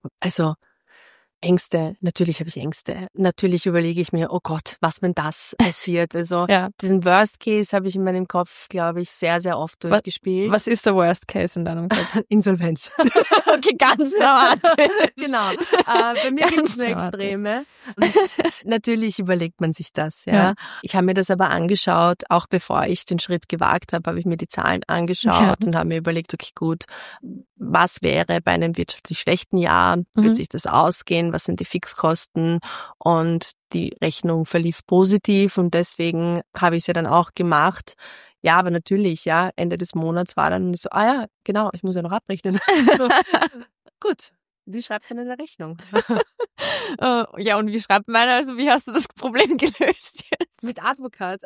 Ängste, natürlich habe ich Ängste. Natürlich überlege ich mir, oh Gott, was wenn das passiert? Also diesen Worst Case habe ich in meinem Kopf, glaube ich, sehr, sehr oft durchgespielt. Was ist der Worst Case in deinem Kopf? Insolvenz. Okay, ganz dramatisch. Genau. Bei mir gibt es nur Extreme. Und natürlich überlegt man sich das. Ja. Ich habe mir das aber angeschaut, auch bevor ich den Schritt gewagt habe ich mir die Zahlen angeschaut und habe mir überlegt, okay, gut, was wäre bei einem wirtschaftlich schlechten Jahr? Wird sich das ausgehen? Was sind die Fixkosten? Und die Rechnung verlief positiv und deswegen habe ich es ja dann auch gemacht. Ja, aber natürlich, Ende des Monats war dann so, genau, ich muss ja noch abrechnen. So, gut, wie schreibt man eine Rechnung? Und wie schreibt man eine? Also wie hast du das Problem gelöst jetzt? Mit Advokat.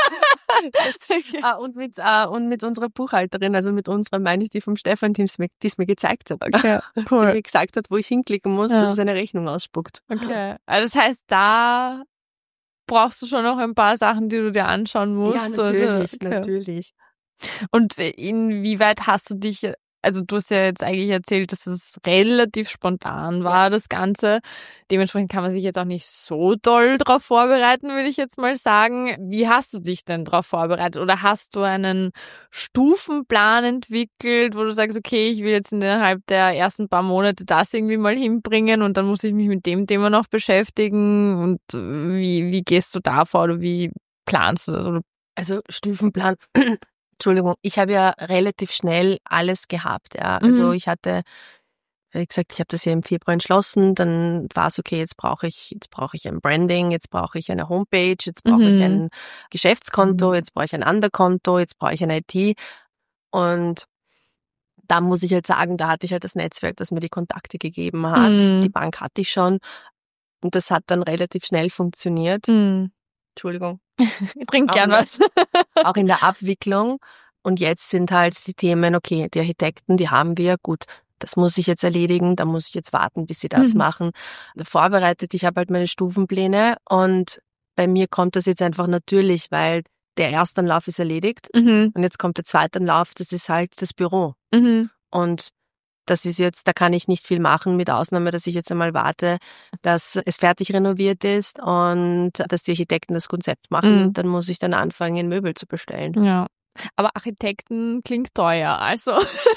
Und mit unserer Buchhalterin, also mit unserer, meine ich, die vom Stefan, die es mir gezeigt hat. Okay, cool. Die mir gesagt hat, wo ich hinklicken muss, dass es eine Rechnung ausspuckt. Okay, also das heißt, da brauchst du schon noch ein paar Sachen, die du dir anschauen musst. Ja, natürlich, natürlich. Und inwieweit hast du dich, also du hast ja jetzt eigentlich erzählt, dass es relativ spontan war, das Ganze. Dementsprechend kann man sich jetzt auch nicht so doll drauf vorbereiten, würde ich jetzt mal sagen. Wie hast du dich denn drauf vorbereitet? Oder hast du einen Stufenplan entwickelt, wo du sagst, okay, ich will jetzt innerhalb der ersten paar Monate das irgendwie mal hinbringen und dann muss ich mich mit dem Thema noch beschäftigen? Und wie gehst du da vor oder wie planst du das? Oder? Also Stufenplan... Entschuldigung, ich habe ja relativ schnell alles gehabt. Ja. Also ich hatte, wie gesagt, ich habe das ja im Februar entschlossen, dann war es okay, jetzt brauche ich ein Branding, jetzt brauche ich eine Homepage, jetzt brauche ich ein Geschäftskonto, jetzt brauche ich ein Anderkonto, jetzt brauche ich eine IT. Und da muss ich halt sagen, da hatte ich halt das Netzwerk, das mir die Kontakte gegeben hat. Die Bank hatte ich schon und das hat dann relativ schnell funktioniert. Entschuldigung. Ich trinke gern was. Auch in der Abwicklung. Und jetzt sind halt die Themen, okay, die Architekten, die haben wir, gut, das muss ich jetzt erledigen, da muss ich jetzt warten, bis sie das machen. Vorbereitet, ich habe halt meine Stufenpläne und bei mir kommt das jetzt einfach natürlich, weil der erste Anlauf ist erledigt und jetzt kommt der zweite Anlauf, das ist halt das Büro. Und das ist jetzt, da kann ich nicht viel machen, mit Ausnahme, dass ich jetzt einmal warte, dass es fertig renoviert ist und dass die Architekten das Konzept machen. Dann muss ich dann anfangen, Möbel zu bestellen. Ja. Aber Architekten klingt teuer, also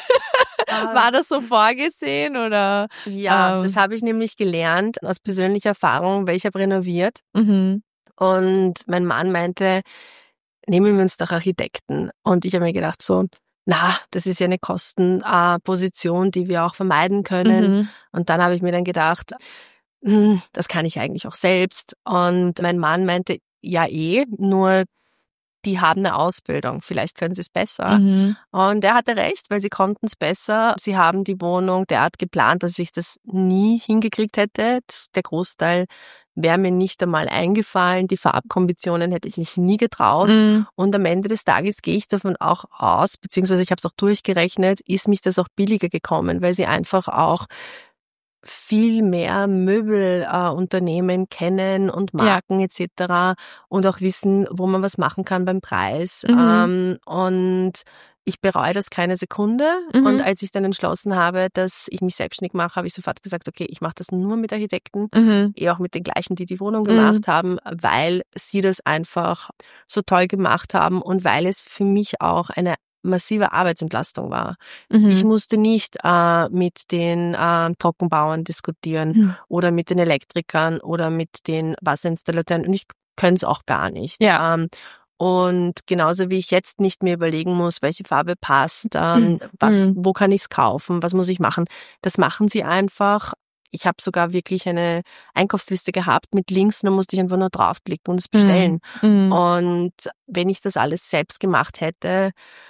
war das so vorgesehen oder? Ja, das habe ich nämlich gelernt aus persönlicher Erfahrung, weil ich habe renoviert und mein Mann meinte, nehmen wir uns doch Architekten. Und ich habe mir gedacht so, das ist ja eine Kostenposition, die wir auch vermeiden können. Und dann habe ich mir dann gedacht, das kann ich eigentlich auch selbst. Und mein Mann meinte, ja nur die haben eine Ausbildung, vielleicht können sie es besser. Und er hatte recht, weil sie konnten es besser. Sie haben die Wohnung derart geplant, dass ich das nie hingekriegt hätte. Der Großteil wäre mir nicht einmal eingefallen. Die Farbkombinationen hätte ich mich nie getraut. Und am Ende des Tages gehe ich davon auch aus, beziehungsweise ich habe es auch durchgerechnet, ist mich das auch billiger gekommen, weil sie einfach auch viel mehr Möbelunternehmen kennen und Marken etc. und auch wissen, wo man was machen kann beim Preis. Und ich bereue das keine Sekunde. Und als ich dann entschlossen habe, dass ich mich selbstständig mache, habe ich sofort gesagt, okay, ich mache das nur mit Architekten, auch mit den gleichen, die die Wohnung gemacht haben, weil sie das einfach so toll gemacht haben und weil es für mich auch eine massive Arbeitsentlastung war. Ich musste nicht mit den Trockenbauern diskutieren oder mit den Elektrikern oder mit den Wasserinstallateuren und ich könnte es auch gar nicht. Und genauso wie ich jetzt nicht mehr überlegen muss, welche Farbe passt, wo kann ich es kaufen, was muss ich machen, das machen sie einfach. Ich habe sogar wirklich eine Einkaufsliste gehabt mit Links und da musste ich einfach nur draufklicken und es bestellen. Und wenn ich das alles selbst gemacht hätte,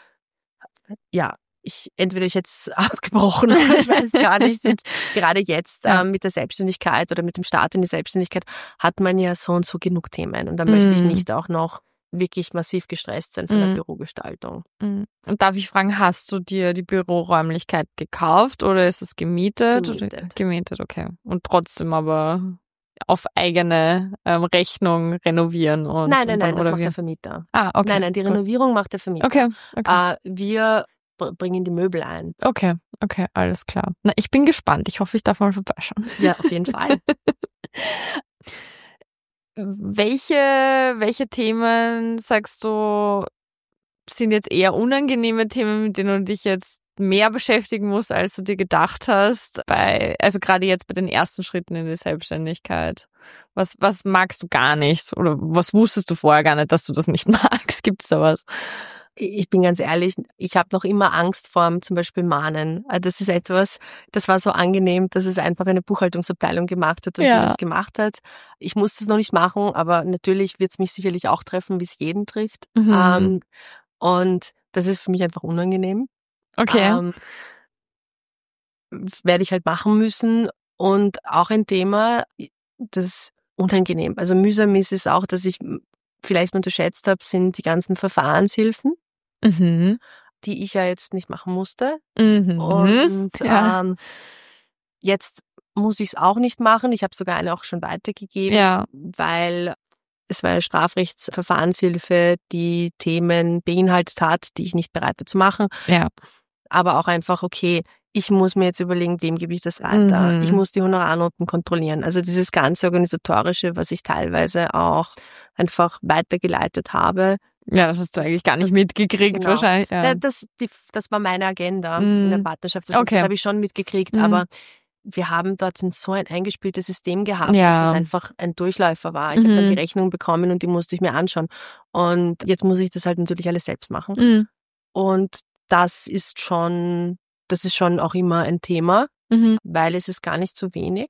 entweder ich jetzt abgebrochen, ich weiß gar nicht. Und gerade jetzt mit der Selbstständigkeit oder mit dem Start in die Selbstständigkeit hat man ja so und so genug Themen. Und da möchte ich nicht auch noch wirklich massiv gestresst sein von der Bürogestaltung. Und darf ich fragen, hast du dir die Büroräumlichkeit gekauft oder ist es gemietet? Gemietet, okay. Und trotzdem aber auf eigene Rechnung renovieren? Nein, das macht der Vermieter. Okay. Nein, die Renovierung macht der Vermieter. Okay. Wir bringen die Möbel ein. Okay, alles klar. Na, ich bin gespannt. Ich hoffe, ich darf mal vorbeischauen. Ja, auf jeden Fall. Welche Themen, sagst du, sind jetzt eher unangenehme Themen, mit denen du dich jetzt mehr beschäftigen musst, als du dir gedacht hast, also gerade jetzt bei den ersten Schritten in die Selbstständigkeit? Was magst du gar nicht? Oder was wusstest du vorher gar nicht, dass du das nicht magst? Gibt's da was? Ich bin ganz ehrlich, ich habe noch immer Angst vor zum Beispiel Mahnen. Das ist etwas, das war so angenehm, dass es einfach eine Buchhaltungsabteilung gemacht hat und die das gemacht hat. Ich muss das noch nicht machen, aber natürlich wird es mich sicherlich auch treffen, wie es jeden trifft. Und das ist für mich einfach unangenehm. Okay. Werde ich halt machen müssen. Und auch ein Thema, das unangenehm. Also mühsam ist es auch, dass ich vielleicht unterschätzt habe, sind die ganzen Verfahrenshilfen, die ich ja jetzt nicht machen musste. Und jetzt muss ich es auch nicht machen. Ich habe sogar eine auch schon weitergegeben, weil es war eine Strafrechtsverfahrenshilfe, die Themen beinhaltet hat, die ich nicht bereit war zu machen. Ja. Aber auch einfach, okay, ich muss mir jetzt überlegen, wem gebe ich das weiter. Ich muss die Honorarnoten kontrollieren. Also dieses ganze Organisatorische, was ich teilweise auch einfach weitergeleitet habe. Ja, das hast du eigentlich gar nicht mitgekriegt wahrscheinlich. Ja. Das war meine Agenda in der Partnerschaft. Das habe ich schon mitgekriegt, aber wir haben dort so ein eingespieltes System gehabt, dass das einfach ein Durchläufer war. Ich habe dann die Rechnung bekommen und die musste ich mir anschauen. Und jetzt muss ich das halt natürlich alles selbst machen. Und das ist schon auch immer ein Thema, weil es ist gar nicht so wenig.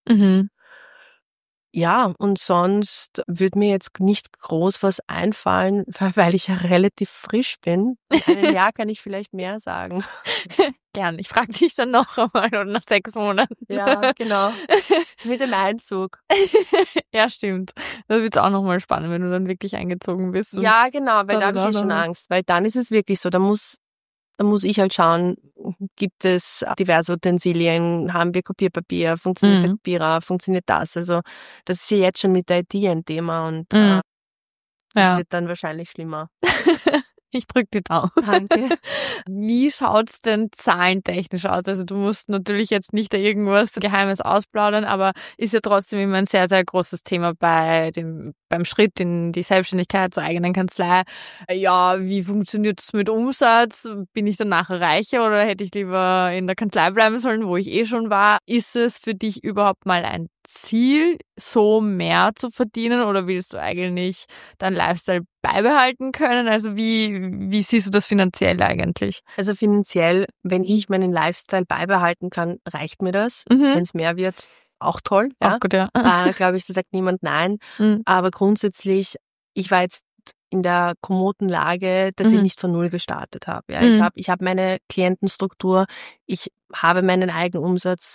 Ja, und sonst würde mir jetzt nicht groß was einfallen, weil ich ja relativ frisch bin. In einem Jahr kann ich vielleicht mehr sagen. Gern. Ich frage dich dann noch einmal oder nach 6 Monaten. Ja, genau. Mit dem Einzug. Ja, stimmt. Das wird auch nochmal spannend, wenn du dann wirklich eingezogen bist. Ja, genau, weil da habe ich schon Angst. Weil dann ist es wirklich so, da muss ich halt schauen, gibt es diverse Utensilien, haben wir Kopierpapier, funktioniert der Kopierer, funktioniert das? Also das ist ja jetzt schon mit der IT ein Thema und das wird dann wahrscheinlich schlimmer. Ich drücke die Daumen. Danke. Wie schaut's denn zahlentechnisch aus? Also du musst natürlich jetzt nicht da irgendwas Geheimes ausplaudern, aber ist ja trotzdem immer ein sehr, sehr großes Thema beim Schritt in die Selbstständigkeit zur eigenen Kanzlei. Ja, wie funktioniert es mit Umsatz? Bin ich dann nachher reicher oder hätte ich lieber in der Kanzlei bleiben sollen, wo ich schon war? Ist es für dich überhaupt mal ein Ziel, so mehr zu verdienen oder willst du eigentlich deinen Lifestyle beibehalten können? Also wie siehst du das finanziell eigentlich? Also finanziell, wenn ich meinen Lifestyle beibehalten kann, reicht mir das. Wenn es mehr wird, auch toll. Ja? Auch gut, ja. Glaube ich, da sagt niemand nein. Mhm. Aber grundsätzlich, ich war jetzt in der kommoden Lage, dass ich nicht von Null gestartet habe. Ja? Ich hab meine Klientenstruktur, ich habe meinen eigenen Umsatz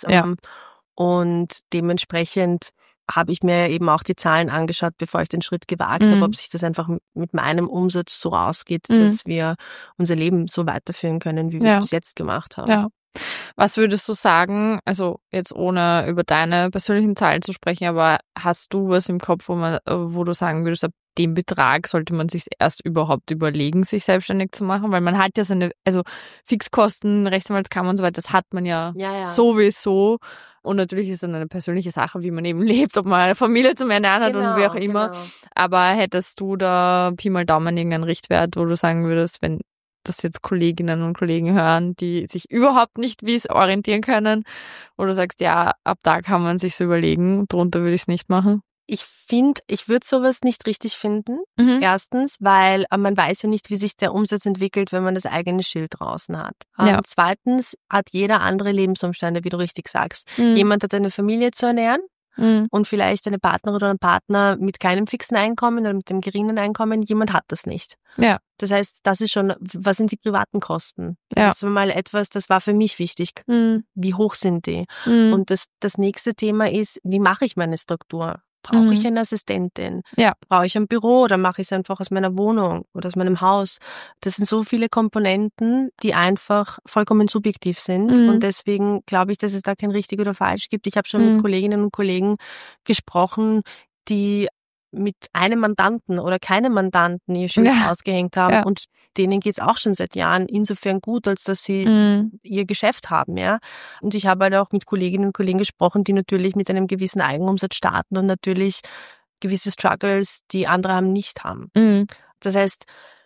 und dementsprechend habe ich mir eben auch die Zahlen angeschaut, bevor ich den Schritt gewagt habe, ob sich das einfach mit meinem Umsatz so ausgeht, dass wir unser Leben so weiterführen können, wie wir es bis jetzt gemacht haben. Ja. Was würdest du sagen, also jetzt ohne über deine persönlichen Zahlen zu sprechen, aber hast du was im Kopf, wo du sagen würdest, ab dem Betrag sollte man sich erst überhaupt überlegen, sich selbstständig zu machen? Weil man hat ja also Fixkosten, Rechtsanwaltskammer und so weiter, das hat man ja sowieso. Und natürlich ist es dann eine persönliche Sache, wie man eben lebt, ob man eine Familie zum Ernähren hat und wie auch immer. Genau. Aber hättest du da Pi mal Daumen irgendeinen Richtwert, wo du sagen würdest, wenn das jetzt Kolleginnen und Kollegen hören, die sich überhaupt nicht wie es orientieren können, wo du sagst, ja, ab da kann man sich so überlegen, drunter würde ich es nicht machen? Ich finde, ich würde sowas nicht richtig finden. Erstens, weil man weiß ja nicht, wie sich der Umsatz entwickelt, wenn man das eigene Schild draußen hat. Zweitens hat jeder andere Lebensumstände, wie du richtig sagst. Jemand hat eine Familie zu ernähren und vielleicht eine Partnerin oder ein Partner mit keinem fixen Einkommen oder mit dem geringen Einkommen. Jemand hat das nicht. Ja. Das heißt, das ist schon, was sind die privaten Kosten? Das ist mal etwas, das war für mich wichtig. Wie hoch sind die? Und das nächste Thema ist, wie mache ich meine Struktur? Brauche ich eine Assistentin? Ja. Brauche ich ein Büro oder mache ich es einfach aus meiner Wohnung oder aus meinem Haus? Das sind so viele Komponenten, die einfach vollkommen subjektiv sind. Und deswegen glaube ich, dass es da kein richtig oder falsch gibt. Ich habe schon mit Kolleginnen und Kollegen gesprochen, die mit einem Mandanten oder keinem Mandanten ihr Schild ausgehängt haben und denen geht's auch schon seit Jahren insofern gut, als dass sie ihr Geschäft haben, ja. Und ich habe halt auch mit Kolleginnen und Kollegen gesprochen, die natürlich mit einem gewissen Eigenumsatz starten und natürlich gewisse Struggles, die andere nicht haben. Das heißt,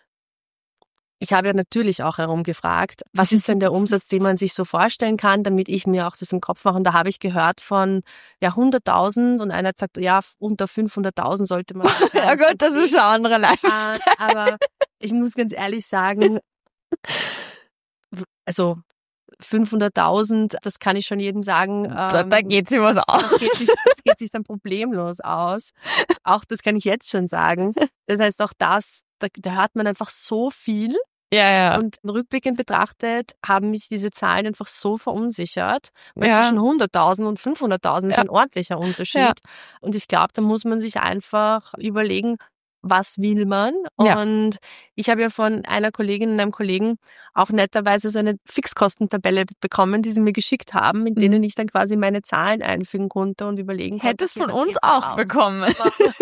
ich habe ja natürlich auch herumgefragt, was ist denn der Umsatz, den man sich so vorstellen kann, damit ich mir auch das im Kopf mache. Und da habe ich gehört von 100.000 und einer hat gesagt, ja, unter 500.000 sollte man. Ja gut, das ist schon ein anderer Lifestyle. Aber ich muss ganz ehrlich sagen, also 500.000, das kann ich schon jedem sagen. Da geht sich was aus. Das geht sich dann problemlos aus. Auch das kann ich jetzt schon sagen. Das heißt, auch da hört man einfach so viel. Ja. Und rückblickend betrachtet haben mich diese Zahlen einfach so verunsichert. Weil zwischen 100.000 und 500.000 ist ein ordentlicher Unterschied. Ja. Und ich glaube, da muss man sich einfach überlegen, was will man? Und ich habe ja von einer Kollegin und einem Kollegen auch netterweise so eine Fixkostentabelle bekommen, die sie mir geschickt haben, in denen ich dann quasi meine Zahlen einfügen konnte und überlegen konnte. Hättest von uns auch bekommen.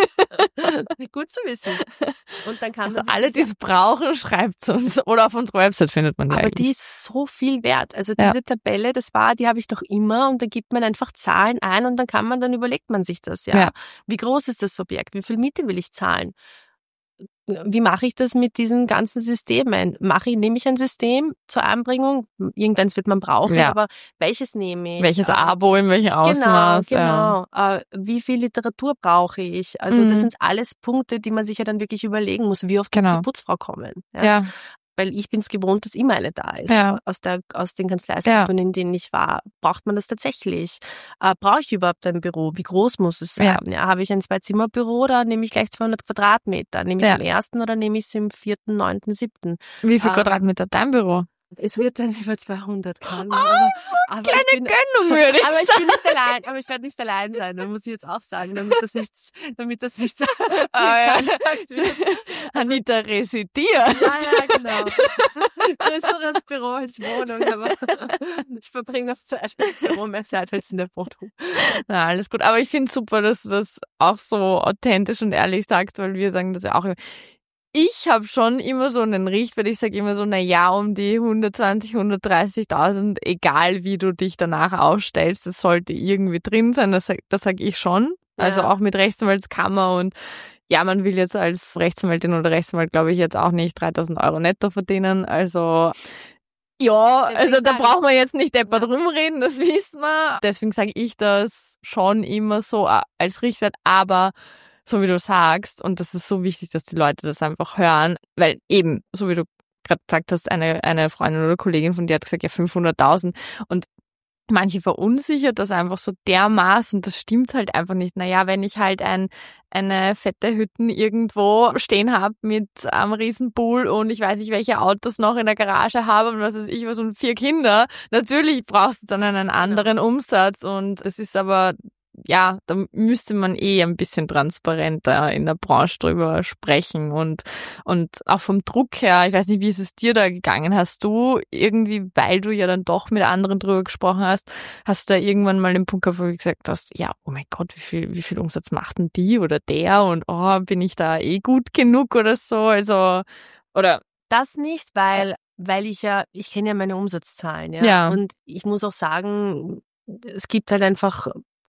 Gut zu wissen. Und dann kann also alle, die es brauchen, schreibt es uns. Oder auf unserer Website findet man die aber eigentlich. Die ist so viel wert. Also diese Tabelle, die habe ich noch immer und da gibt man einfach Zahlen ein und dann überlegt man sich das, ja. Wie groß ist das Objekt? Wie viel Miete will ich zahlen? Wie mache ich das mit diesen ganzen Systemen? Nehme ich ein System zur Anbringung? Irgendeins wird man brauchen, aber welches nehme ich? Welches Abo, in welchem Ausmaß? Genau. Wie viel Literatur brauche ich? Also das sind alles Punkte, die man sich ja dann wirklich überlegen muss. Wie oft muss die Putzfrau kommen? Ja. Weil ich bin es gewohnt, dass immer eine da ist. Ja. Aus den Kanzleistrukturen, in denen ich war. Braucht man das tatsächlich? Brauche ich überhaupt ein Büro? Wie groß muss es sein? Ja. Habe ich ein 2-Zimmer-Büro oder nehme ich gleich 200 Quadratmeter? Nehme ich es im 1. oder nehme ich es im 4., 9., 7.? Wie viel Quadratmeter dein Büro? Es wird dann über 200 Gramm. Aber kleine Gönnung würde ich sagen. Aber ich bin nicht allein, aber ich werde nicht allein sein, da muss ich jetzt auch sagen, damit das nicht gesagt wird. Anita residiert. Ja, genau. Größeres Büro als Wohnung, aber ich verbringe im Büro mehr Zeit als in der Wohnung. Na, alles gut. Aber ich finde es super, dass du das auch so authentisch und ehrlich sagst, weil wir sagen das ja auch immer. Ich habe schon immer so einen Richtwert, ich sage immer so, um die 120.000, 130.000, egal wie du dich danach ausstellst, das sollte irgendwie drin sein, das sag ich schon. Ja. Also auch mit Rechtsanwaltskammer und man will jetzt als Rechtsanwältin oder Rechtsanwalt, glaube ich, jetzt auch nicht 3.000 Euro netto verdienen, also Ja, Deswegen also da sag ich- brauchen wir jetzt nicht deppert rumreden, das wissen wir. Deswegen sage ich das schon immer so als Richtwert, aber so wie du sagst, und das ist so wichtig, dass die Leute das einfach hören, weil eben, so wie du gerade gesagt hast, eine Freundin oder Kollegin von dir hat gesagt, ja 500.000 und manche verunsichert das einfach so dermaßen und das stimmt halt einfach nicht. Naja, wenn ich halt eine fette Hütten irgendwo stehen habe mit einem Riesenpool und ich weiß nicht, welche Autos noch in der Garage habe und was weiß ich was und 4 Kinder, natürlich brauchst du dann einen anderen Umsatz und es ist aber, ja, da müsste man ein bisschen transparenter in der Branche drüber sprechen und auch vom Druck her, ich weiß nicht, wie ist es dir da gegangen? Hast du irgendwie, weil du ja dann doch mit anderen drüber gesprochen hast du da irgendwann mal den Punkt gehabt, wo du gesagt hast, ja, oh mein Gott, wie viel Umsatz macht denn die oder der und oh, bin ich da gut genug oder so, also, oder? Das nicht, weil ich kenne ja meine Umsatzzahlen, ja. Ja. Und ich muss auch sagen, es gibt halt einfach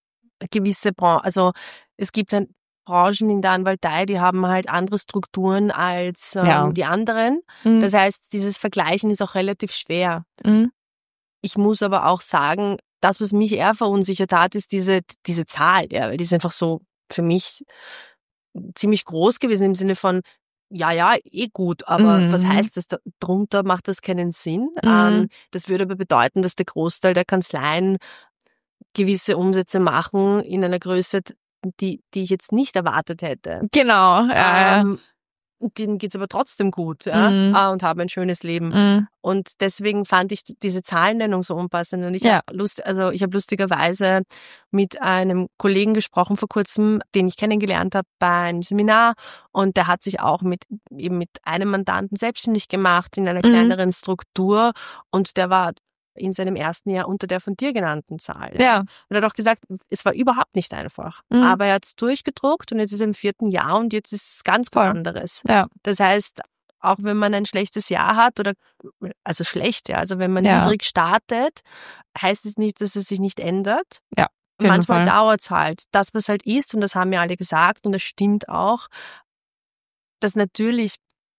gewisse Branchen, also es gibt dann Branchen in der Anwaltei, die haben halt andere Strukturen als die anderen. Mhm. Das heißt, dieses Vergleichen ist auch relativ schwer. Mhm. Ich muss aber auch sagen, das, was mich eher verunsichert hat, ist diese Zahl, ja, weil die ist einfach so für mich ziemlich groß gewesen im Sinne von, ja, gut, aber was heißt das? Drunter macht das keinen Sinn. Das würde aber bedeuten, dass der Großteil der Kanzleien gewisse Umsätze machen in einer Größe, die ich jetzt nicht erwartet hätte. Genau, ja. Denen geht's aber trotzdem gut, ja, und haben ein schönes Leben. Und deswegen fand ich diese Zahlennennung so unpassend. Und ich habe lustigerweise mit einem Kollegen gesprochen vor kurzem, den ich kennengelernt habe bei einem Seminar, und der hat sich auch mit einem Mandanten selbstständig gemacht in einer kleineren Struktur, und der war in seinem ersten Jahr unter der von dir genannten Zahl. Ja. Und er hat auch gesagt, es war überhaupt nicht einfach. Aber er hat es durchgedruckt und jetzt ist er im 4. Jahr und jetzt ist es ganz was anderes. Ja. Das heißt, auch wenn man ein schlechtes Jahr hat also wenn man niedrig startet, heißt es nicht, dass es sich nicht ändert. Ja. Manchmal dauert es halt. Das, was halt ist, und das haben ja alle gesagt und das stimmt auch, dass natürlich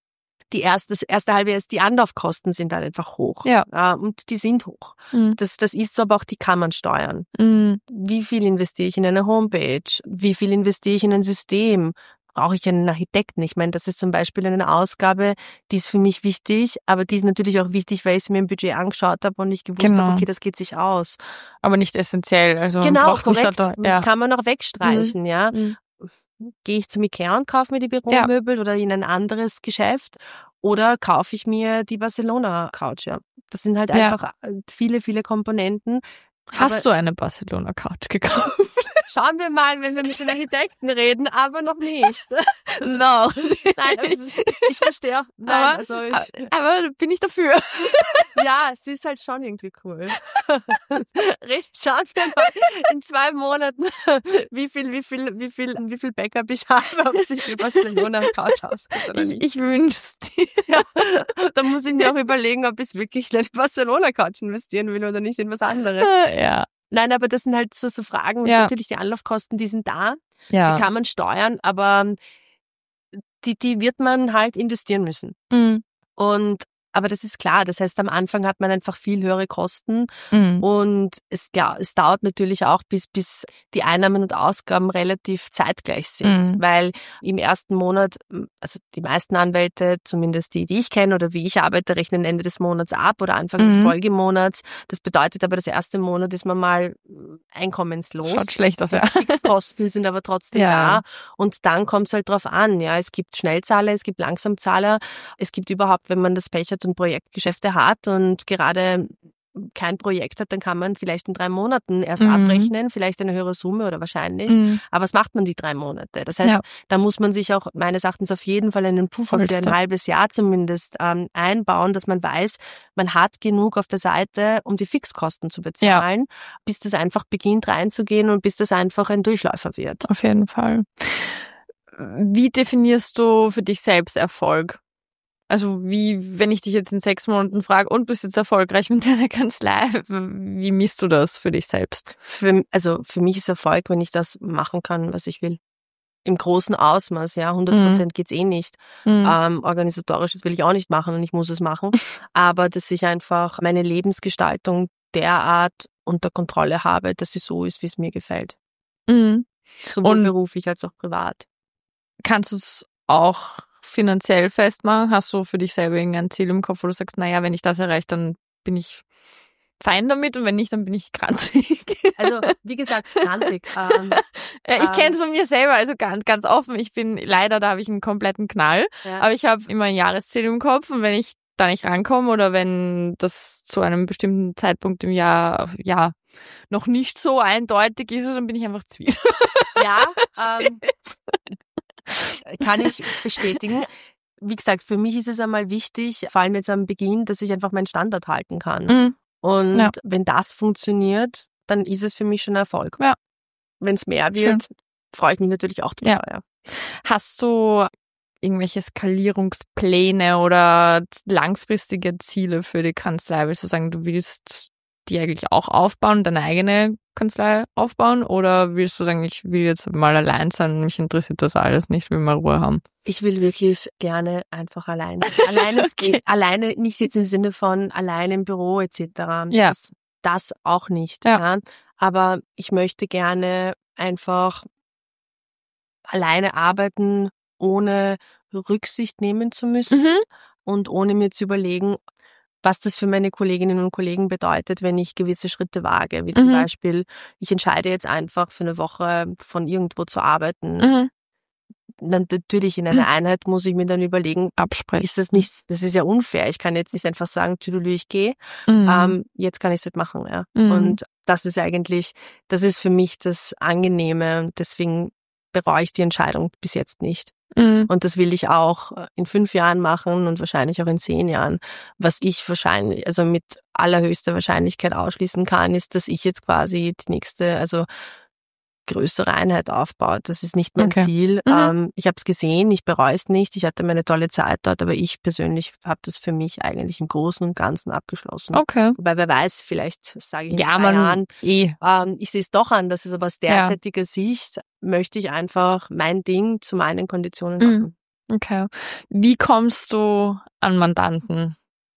das erste halbe Jahr, die Anlaufkosten sind halt einfach hoch. Ja. Und die sind hoch. Das ist so, aber auch die kann man steuern. Wie viel investiere ich in eine Homepage? Wie viel investiere ich in ein System? Brauche ich einen Architekten? Ich meine, das ist zum Beispiel eine Ausgabe, die ist für mich wichtig, aber die ist natürlich auch wichtig, weil ich sie mir im Budget angeschaut habe und ich gewusst habe, okay, das geht sich aus. Aber nicht essentiell. Also genau, braucht korrekt. Ja. Kann man auch wegstreichen, ja. Gehe ich zum Ikea und kaufe mir die Büromöbel oder in ein anderes Geschäft oder kaufe ich mir die Barcelona-Couch, ja. Das sind halt einfach viele, viele Komponenten. Hast du eine Barcelona-Couch gekauft? Schauen wir mal, wenn wir mit den Architekten reden, aber noch nicht. No. Nein, also ich verstehe auch. Nein, aber bin ich dafür. Ja, es ist halt schon irgendwie cool. Schauen wir mal in 2 Monaten, wie viel Backup ich habe, ob sich die Barcelona-Couch ausgeht oder nicht. Ich wünsch's dir. Ja, da muss ich mir auch überlegen, ob ich wirklich in eine Barcelona-Couch investieren will oder nicht in was anderes. Ja. Nein, aber das sind halt so Fragen und natürlich die Anlaufkosten, die sind da, die kann man steuern, aber die wird man halt investieren müssen. Und aber das ist klar, das heißt, am Anfang hat man einfach viel höhere Kosten und es dauert natürlich auch, bis die Einnahmen und Ausgaben relativ zeitgleich sind, weil im ersten Monat, also die meisten Anwälte, zumindest die ich kenne oder wie ich arbeite, rechnen Ende des Monats ab oder Anfang des Folgemonats. Das bedeutet aber, das erste Monat ist man mal einkommenslos. Schaut schlecht aus, ja. Fixkosten sind aber trotzdem da und dann kommt es halt drauf an, ja, es gibt Schnellzahler, es gibt Langsamzahler, es gibt überhaupt, wenn man das Pech hat und Projektgeschäfte hat und gerade kein Projekt hat, dann kann man vielleicht in 3 Monaten erst abrechnen, vielleicht eine höhere Summe oder wahrscheinlich. Aber was macht man die 3 Monate? Das heißt, da muss man sich auch meines Erachtens auf jeden Fall einen Puffer für ein halbes Jahr zumindest einbauen, dass man weiß, man hat genug auf der Seite, um die Fixkosten zu bezahlen, bis das einfach beginnt reinzugehen und bis das einfach ein Durchläufer wird. Auf jeden Fall. Wie definierst du für dich selbst Erfolg? Also wenn ich dich jetzt in 6 Monaten frage, und bist jetzt erfolgreich mit deiner Kanzlei, wie misst du das für dich selbst? Für mich ist Erfolg, wenn ich das machen kann, was ich will. im großen Ausmaß, ja, 100% geht's eh nicht. Organisatorisches will ich auch nicht machen und ich muss es machen. Aber dass ich einfach meine Lebensgestaltung derart unter Kontrolle habe, dass sie so ist, wie es mir gefällt. Sowohl beruflich als auch privat. Kannst du es auch finanziell festmachen? Hast du für dich selber irgendein Ziel im Kopf, wo du sagst, naja, wenn ich das erreiche, dann bin ich fein damit und wenn nicht, dann bin ich grantig. Also, wie gesagt, grantig. Ich kenne es von mir selber, also ganz offen. Ich bin leider, da habe ich einen kompletten Knall. Ja. Aber ich habe immer ein Jahresziel im Kopf und wenn ich da nicht rankomme oder wenn das zu einem bestimmten Zeitpunkt im Jahr noch nicht so eindeutig ist, dann bin ich einfach zufrieden. Ja, kann ich bestätigen. Wie gesagt, für mich ist es einmal wichtig, vor allem jetzt am Beginn, dass ich einfach meinen Standard halten kann. Und wenn das funktioniert, dann ist es für mich schon ein Erfolg. Ja. Wenn es mehr wird, freue ich mich natürlich auch drüber. Ja. Hast du irgendwelche Skalierungspläne oder langfristige Ziele für die Kanzlei? Willst du sagen, du willst die eigentlich auch aufbauen, deine eigene Kanzlei aufbauen? Oder willst du sagen, ich will jetzt mal allein sein und mich interessiert das alles nicht, will mal Ruhe haben? Ich will wirklich gerne einfach alleine. Alleine nicht jetzt im Sinne von alleine im Büro etc. Ja. Das auch nicht. Ja. Aber ich möchte gerne einfach alleine arbeiten, ohne Rücksicht nehmen zu müssen und ohne mir zu überlegen, was das für meine Kolleginnen und Kollegen bedeutet, wenn ich gewisse Schritte wage. Wie zum Beispiel, ich entscheide jetzt einfach für eine Woche von irgendwo zu arbeiten. Dann natürlich in einer Einheit muss ich mir dann überlegen, absprechen. Ist das nicht, das ist ja unfair. Ich kann jetzt nicht einfach sagen, tüdelü, ich gehe. Jetzt kann ich es halt machen, ja. Und das ist für mich das Angenehme und deswegen bereue ich die Entscheidung bis jetzt nicht. Und das will ich auch in 5 Jahren machen und wahrscheinlich auch in 10 Jahren. Was ich wahrscheinlich, also mit allerhöchster Wahrscheinlichkeit ausschließen kann, ist, dass ich jetzt quasi die nächste, also größere Einheit aufbaut. Das ist nicht mein Ziel. Ich habe es gesehen, ich bereue es nicht. Ich hatte meine tolle Zeit dort, aber ich persönlich habe das für mich eigentlich im Großen und Ganzen abgeschlossen. Okay. Wobei, wer weiß, vielleicht sage ich in 2 Jahren, ich sehe es doch anders. Also aus derzeitiger Sicht möchte ich einfach mein Ding zu meinen Konditionen machen. Okay. Wie kommst du an Mandanten?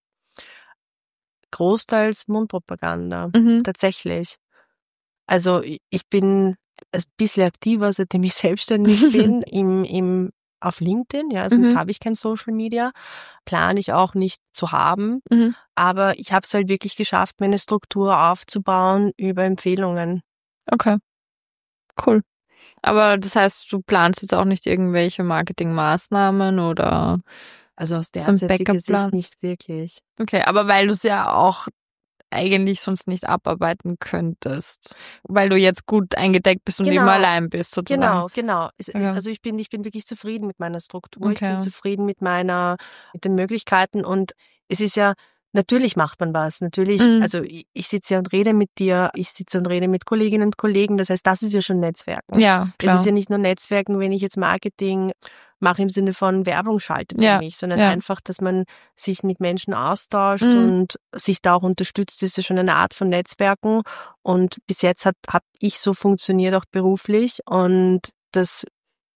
Großteils Mundpropaganda, tatsächlich. Also ich bin ein bisschen aktiver, seitdem ich selbstständig bin, auf LinkedIn, ja, sonst habe ich kein Social Media, plane ich auch nicht zu haben, aber ich habe es halt wirklich geschafft, meine Struktur aufzubauen über Empfehlungen. Okay, cool. Aber das heißt, du planst jetzt auch nicht irgendwelche Marketingmaßnahmen oder also aus so ein derzeitiger Sicht nicht wirklich. Okay, aber weil du es ja auch eigentlich sonst nicht abarbeiten könntest, weil du jetzt gut eingedeckt bist und immer allein bist sozusagen. Genau. Also ich bin wirklich zufrieden mit meiner Struktur. Ich bin zufrieden mit den Möglichkeiten und es ist ja, natürlich macht man was. Natürlich, also ich sitze ja und rede mit dir, ich sitze und rede mit Kolleginnen und Kollegen, das heißt, das ist ja schon Netzwerken. Ja, klar. Es ist ja nicht nur Netzwerken, wenn ich jetzt Marketing mache im Sinne von Werbung schalte für mich, sondern einfach, dass man sich mit Menschen austauscht und sich da auch unterstützt, ist ja schon eine Art von Netzwerken. Und bis jetzt hab ich so funktioniert, auch beruflich. Und das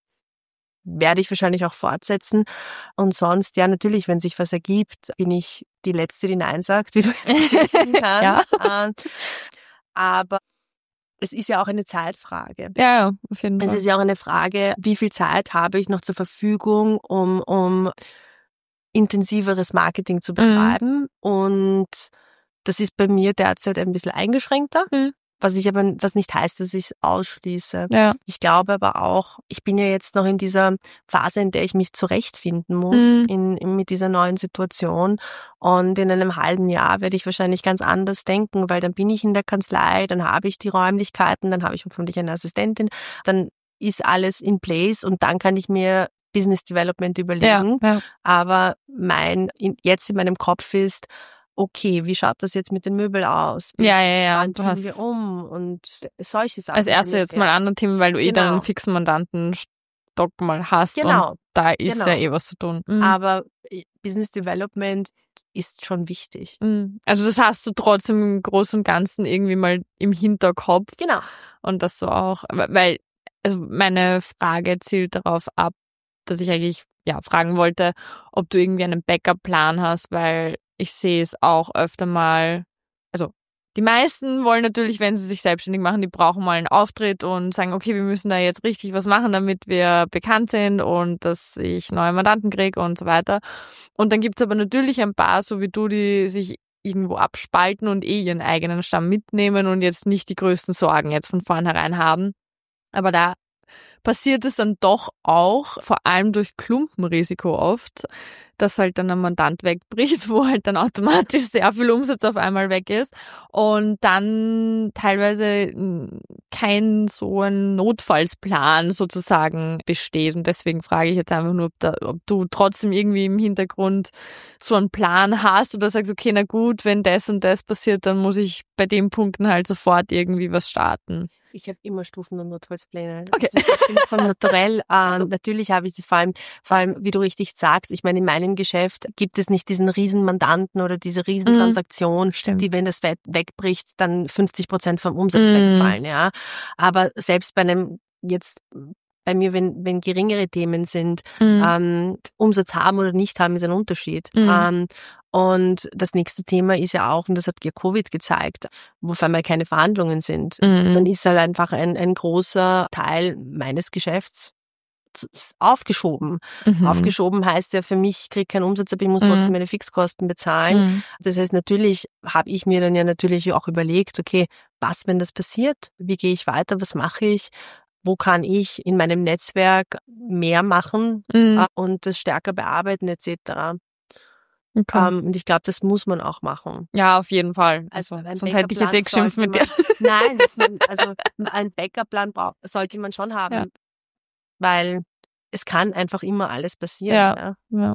werde ich wahrscheinlich auch fortsetzen. Und sonst, ja, natürlich, wenn sich was ergibt, bin ich die Letzte, die Nein sagt, wie du jetzt kannst. Aber es ist ja auch eine Zeitfrage. Ja, auf jeden Fall. Es ist ja auch eine Frage, wie viel Zeit habe ich noch zur Verfügung, um intensiveres Marketing zu betreiben. Und das ist bei mir derzeit ein bisschen eingeschränkter. Was nicht heißt, dass ich es ausschließe. Ja. Ich glaube aber auch, ich bin ja jetzt noch in dieser Phase, in der ich mich zurechtfinden muss mit dieser neuen Situation. Und in einem halben Jahr werde ich wahrscheinlich ganz anders denken, weil dann bin ich in der Kanzlei, dann habe ich die Räumlichkeiten, dann habe ich hoffentlich eine Assistentin, dann ist alles in place und dann kann ich mir Business Development überlegen. Ja. Aber jetzt in meinem Kopf ist, okay, wie schaut das jetzt mit den Möbeln aus? Wann ziehen wir um? Und solche Sachen. Als erstes jetzt mal andere Themen, weil du dann einen fixen Mandantenstock mal hast. Und da ist ja was zu tun. Aber Business Development ist schon wichtig. Also das hast du trotzdem im Großen und Ganzen irgendwie mal im Hinterkopf. Genau. Und dass du auch, weil also meine Frage zielt darauf ab, dass ich eigentlich fragen wollte, ob du irgendwie einen Backup-Plan hast, weil ich sehe es auch öfter mal, also die meisten wollen natürlich, wenn sie sich selbstständig machen, die brauchen mal einen Auftritt und sagen, okay, wir müssen da jetzt richtig was machen, damit wir bekannt sind und dass ich neue Mandanten kriege und so weiter. Und dann gibt's aber natürlich ein paar, so wie du, die sich irgendwo abspalten und ihren eigenen Stamm mitnehmen und jetzt nicht die größten Sorgen jetzt von vornherein haben. Aber da passiert es dann doch auch, vor allem durch Klumpenrisiko oft, dass halt dann ein Mandant wegbricht, wo halt dann automatisch sehr viel Umsatz auf einmal weg ist und dann teilweise kein so ein Notfallsplan sozusagen besteht. Und deswegen frage ich jetzt einfach nur, ob du trotzdem irgendwie im Hintergrund so einen Plan hast oder sagst, okay, na gut, wenn das und das passiert, dann muss ich bei den Punkten halt sofort irgendwie was starten. Ich habe immer Stufen- und Notfallspläne. Okay. Das ist von naturell. Natürlich habe ich das vor allem, wie du richtig sagst, ich meine, in meinem Geschäft gibt es nicht diesen Riesenmandanten oder diese Riesentransaktion, die, wenn das wegbricht, dann 50% vom Umsatz wegfallen, ja. Aber selbst bei mir, wenn geringere Themen sind, Umsatz haben oder nicht haben, ist ein Unterschied. Und das nächste Thema ist ja auch, und das hat ja Covid gezeigt, wo auf einmal keine Verhandlungen sind. Dann ist halt einfach ein großer Teil meines Geschäfts aufgeschoben. Aufgeschoben heißt ja für mich, ich kriege keinen Umsatz, aber ich muss trotzdem meine Fixkosten bezahlen. Das heißt, natürlich habe ich mir dann ja natürlich auch überlegt, okay, was, wenn das passiert? Wie gehe ich weiter? Was mache ich? Wo kann ich in meinem Netzwerk mehr machen und das stärker bearbeiten etc.? Okay. Und ich glaube, das muss man auch machen. Ja, auf jeden Fall. Also sonst hätte ich jetzt geschimpft mit dir. Nein, einen Backup-Plan sollte man schon haben, weil es kann einfach immer alles passieren.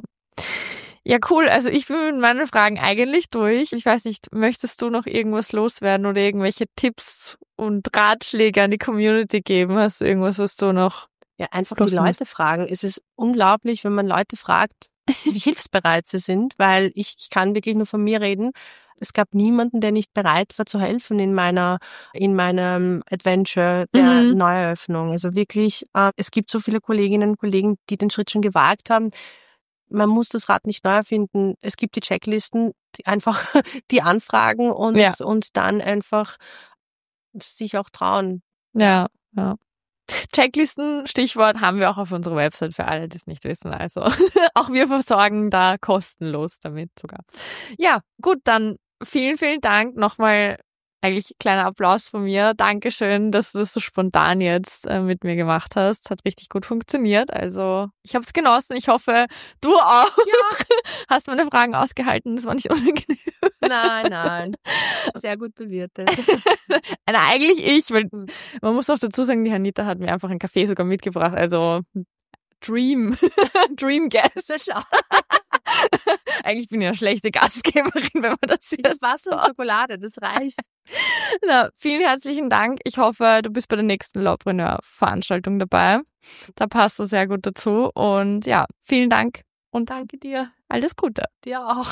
Ja, cool. Also ich bin mit meinen Fragen eigentlich durch. Ich weiß nicht, möchtest du noch irgendwas loswerden oder irgendwelche Tipps und Ratschläge an die Community geben? Hast du irgendwas, was du noch... Ja, einfach die Leute fragen. Es ist unglaublich, wenn man Leute fragt, wie hilfsbereit sie sind, weil ich kann wirklich nur von mir reden. Es gab niemanden, der nicht bereit war zu helfen in meinem Adventure der Neueröffnung. Also wirklich, es gibt so viele Kolleginnen und Kollegen, die den Schritt schon gewagt haben. Man muss das Rad nicht neu erfinden. Es gibt die Checklisten, die anfragen und dann einfach sich auch trauen. Ja. Checklisten, Stichwort, haben wir auch auf unserer Website für alle, die es nicht wissen. Also auch wir versorgen da kostenlos damit sogar. Ja, gut, dann vielen, vielen Dank. Nochmal eigentlich kleiner Applaus von mir. Dankeschön, dass du das so spontan jetzt mit mir gemacht hast. Hat richtig gut funktioniert. Also ich habe es genossen. Ich hoffe, du auch. Ja. Hast meine Fragen ausgehalten. Das war nicht unangenehm. Nein. Sehr gut bewertet. Eigentlich ich, weil man muss auch dazu sagen, die Anita hat mir einfach einen Kaffee sogar mitgebracht. Also Dream Guest. Eigentlich bin ich eine schlechte Gastgeberin, wenn man das sieht. Das Wasser und Schokolade, das reicht. Na, vielen herzlichen Dank. Ich hoffe, du bist bei der nächsten Lawpreneur-Veranstaltung dabei. Da passt du sehr gut dazu. Und ja, vielen Dank und danke dir. Alles Gute. Dir auch.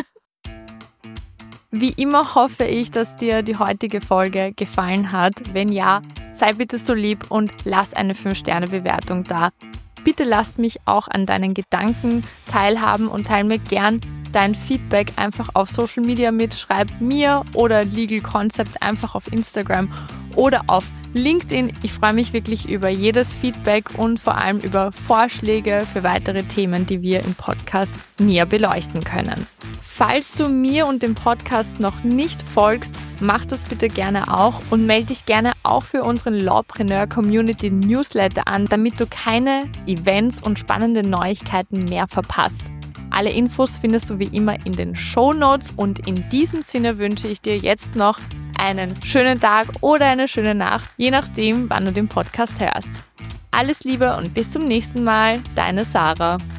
Wie immer hoffe ich, dass dir die heutige Folge gefallen hat. Wenn ja, sei bitte so lieb und lass eine 5-Sterne-Bewertung da. Bitte lass mich auch an deinen Gedanken teilhaben und teile mir gern dein Feedback einfach auf Social Media mit. Schreib mir oder Legal Concept einfach auf Instagram oder auf LinkedIn. Ich freue mich wirklich über jedes Feedback und vor allem über Vorschläge für weitere Themen, die wir im Podcast näher beleuchten können. Falls du mir und dem Podcast noch nicht folgst, mach das bitte gerne auch und melde dich gerne auch für unseren Lawpreneur Community Newsletter an, damit du keine Events und spannende Neuigkeiten mehr verpasst. Alle Infos findest du wie immer in den Shownotes und in diesem Sinne wünsche ich dir jetzt noch einen schönen Tag oder eine schöne Nacht, je nachdem, wann du den Podcast hörst. Alles Liebe und bis zum nächsten Mal, deine Sarah.